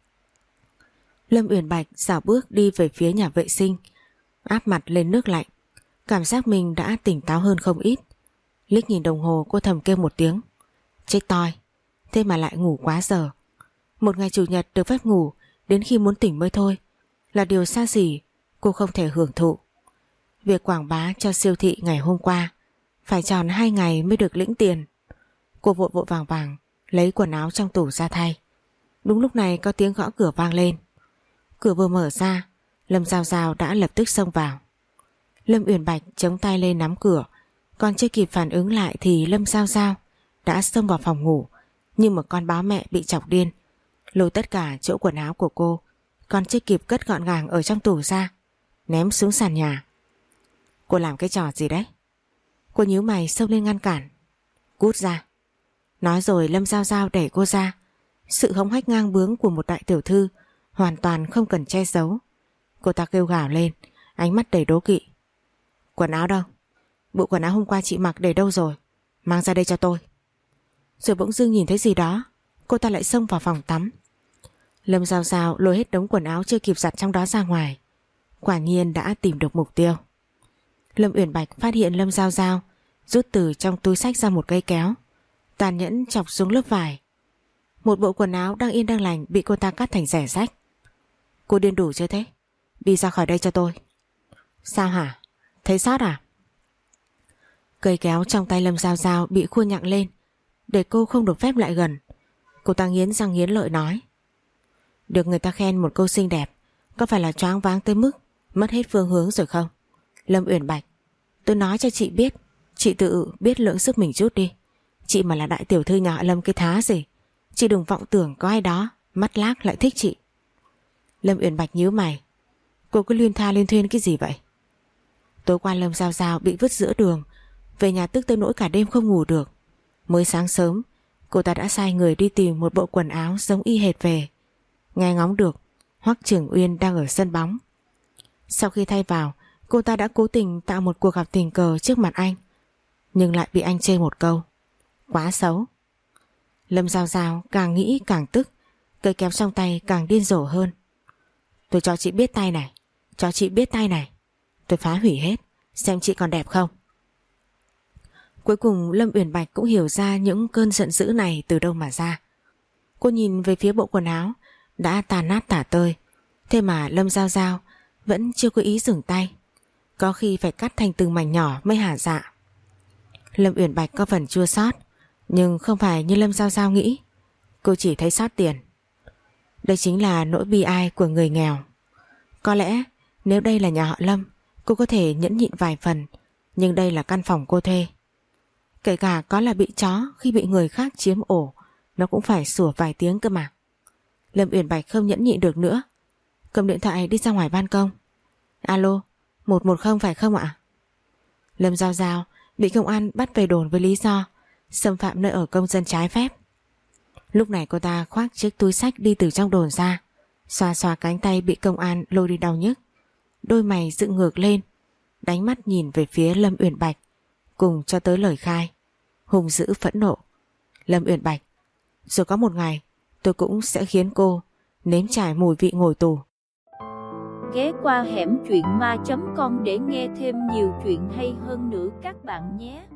Lâm Uyển Bạch dạo bước đi về phía nhà vệ sinh, áp mặt lên nước lạnh. Cảm giác mình đã tỉnh táo hơn không ít. Liếc nhìn đồng hồ, cô thầm kêu một tiếng. Chết toi, thế mà lại ngủ quá giờ. Một ngày chủ nhật được phép ngủ đến khi muốn tỉnh mới thôi là điều xa xỉ cô không thể hưởng thụ. Việc quảng bá cho siêu thị ngày hôm qua phải tròn hai ngày mới được lĩnh tiền. Cô vội vội vàng vàng lấy quần áo trong tủ ra thay. Đúng lúc này có tiếng gõ cửa vang lên. Cửa vừa mở ra, Lâm Giao Giao đã lập tức xông vào. Lâm Uyển Bạch chống tay lên nắm cửa, còn chưa kịp phản ứng lại thì Lâm Giao Giao đã xông vào phòng ngủ như một con báo mẹ bị chọc điên, lôi tất cả chỗ quần áo của cô còn chưa kịp cất gọn gàng ở trong tủ ra, ném xuống sàn nhà. Cô làm cái trò gì đấy? Cô nhíu mày xông lên ngăn cản. Cút ra. Nói rồi Lâm Giao Giao đẩy cô ra. Sự hống hách ngang bướng của một đại tiểu thư hoàn toàn không cần che giấu. Cô ta kêu gào lên, ánh mắt đầy đố kỵ. Quần áo đâu? Bộ quần áo hôm qua chị mặc để đâu rồi? Mang ra đây cho tôi. Rồi bỗng dưng nhìn thấy gì đó, cô ta lại xông vào phòng tắm. Lâm Giao Giao lôi hết đống quần áo chưa kịp giặt trong đó ra ngoài. Quả nhiên đã tìm được mục tiêu. Lâm Uyển Bạch phát hiện Lâm Giao Giao rút từ trong túi xách ra một cây kéo, tàn nhẫn chọc xuống lớp vải. Một bộ quần áo đang yên đang lành bị cô ta cắt thành rẻ rách. Cô điên đủ chưa thế? Đi ra khỏi đây cho tôi. Sao hả? Thấy sót à? Cây kéo trong tay Lâm Giao Giao bị khua nhặng lên để cô không được phép lại gần. Cô ta nghiến răng nghiến lợi nói. Được người ta khen một câu xinh đẹp, có phải là choáng váng tới mức mất hết phương hướng rồi không? Lâm Uyển Bạch, tôi nói cho chị biết, chị tự biết lượng sức mình chút đi. Chị mà là đại tiểu thư nhà họ Lâm cái thá gì. Chị đừng vọng tưởng có ai đó mắt lác lại thích chị. Lâm Uyển Bạch nhíu mày. Cô cứ luyên tha liên thuyên cái gì vậy? Tối qua Lâm Giao Giao bị vứt giữa đường, về nhà tức tới nỗi cả đêm không ngủ được. Mới sáng sớm, cô ta đã sai người đi tìm một bộ quần áo giống y hệt về. Nghe ngóng được Hoắc Trường Uyên đang ở sân bóng. Sau khi thay vào, cô ta đã cố tình tạo một cuộc gặp tình cờ trước mặt anh, nhưng lại bị anh chê một câu. Quá xấu. Lâm Giao Giao càng nghĩ càng tức, cây kéo trong tay càng điên rồ hơn. Tôi cho chị biết tay này, cho chị biết tay này. Tôi phá hủy hết, xem chị còn đẹp không. Cuối cùng Lâm Uyển Bạch cũng hiểu ra những cơn giận dữ này từ đâu mà ra. Cô nhìn về phía bộ quần áo đã tàn nát tả tơi, thế mà Lâm Giao Giao vẫn chưa có ý dừng tay. Có khi phải cắt thành từng mảnh nhỏ mới hả dạ. Lâm Uyển Bạch có phần chua xót, nhưng không phải như Lâm Giao Giao nghĩ. Cô chỉ thấy sót tiền. Đây chính là nỗi bi ai của người nghèo. Có lẽ nếu đây là nhà họ Lâm, cô có thể nhẫn nhịn vài phần, nhưng đây là căn phòng cô thuê. Kể cả có là bị chó khi bị người khác chiếm ổ, nó cũng phải sủa vài tiếng cơ mà. Lâm Uyển Bạch không nhẫn nhịn được nữa, cầm điện thoại đi ra ngoài ban công. Alo, một một không phải không ạ? Lâm Giao Giao bị công an bắt về đồn với lý do xâm phạm nơi ở công dân trái phép. Lúc này cô ta khoác chiếc túi xách đi từ trong đồn ra, xoa xoa cánh tay bị công an lôi đi đau nhức. Đôi mày dựng ngược lên, đánh mắt nhìn về phía Lâm Uyển Bạch, cùng cho tới lời khai, hung dữ phẫn nộ. Lâm Uyển Bạch, rồi có một ngày tôi cũng sẽ khiến cô nếm trải mùi vị ngồi tù. Ghé qua hẻm truyện ma chấm com để nghe thêm nhiều chuyện hay hơn nữa các bạn nhé.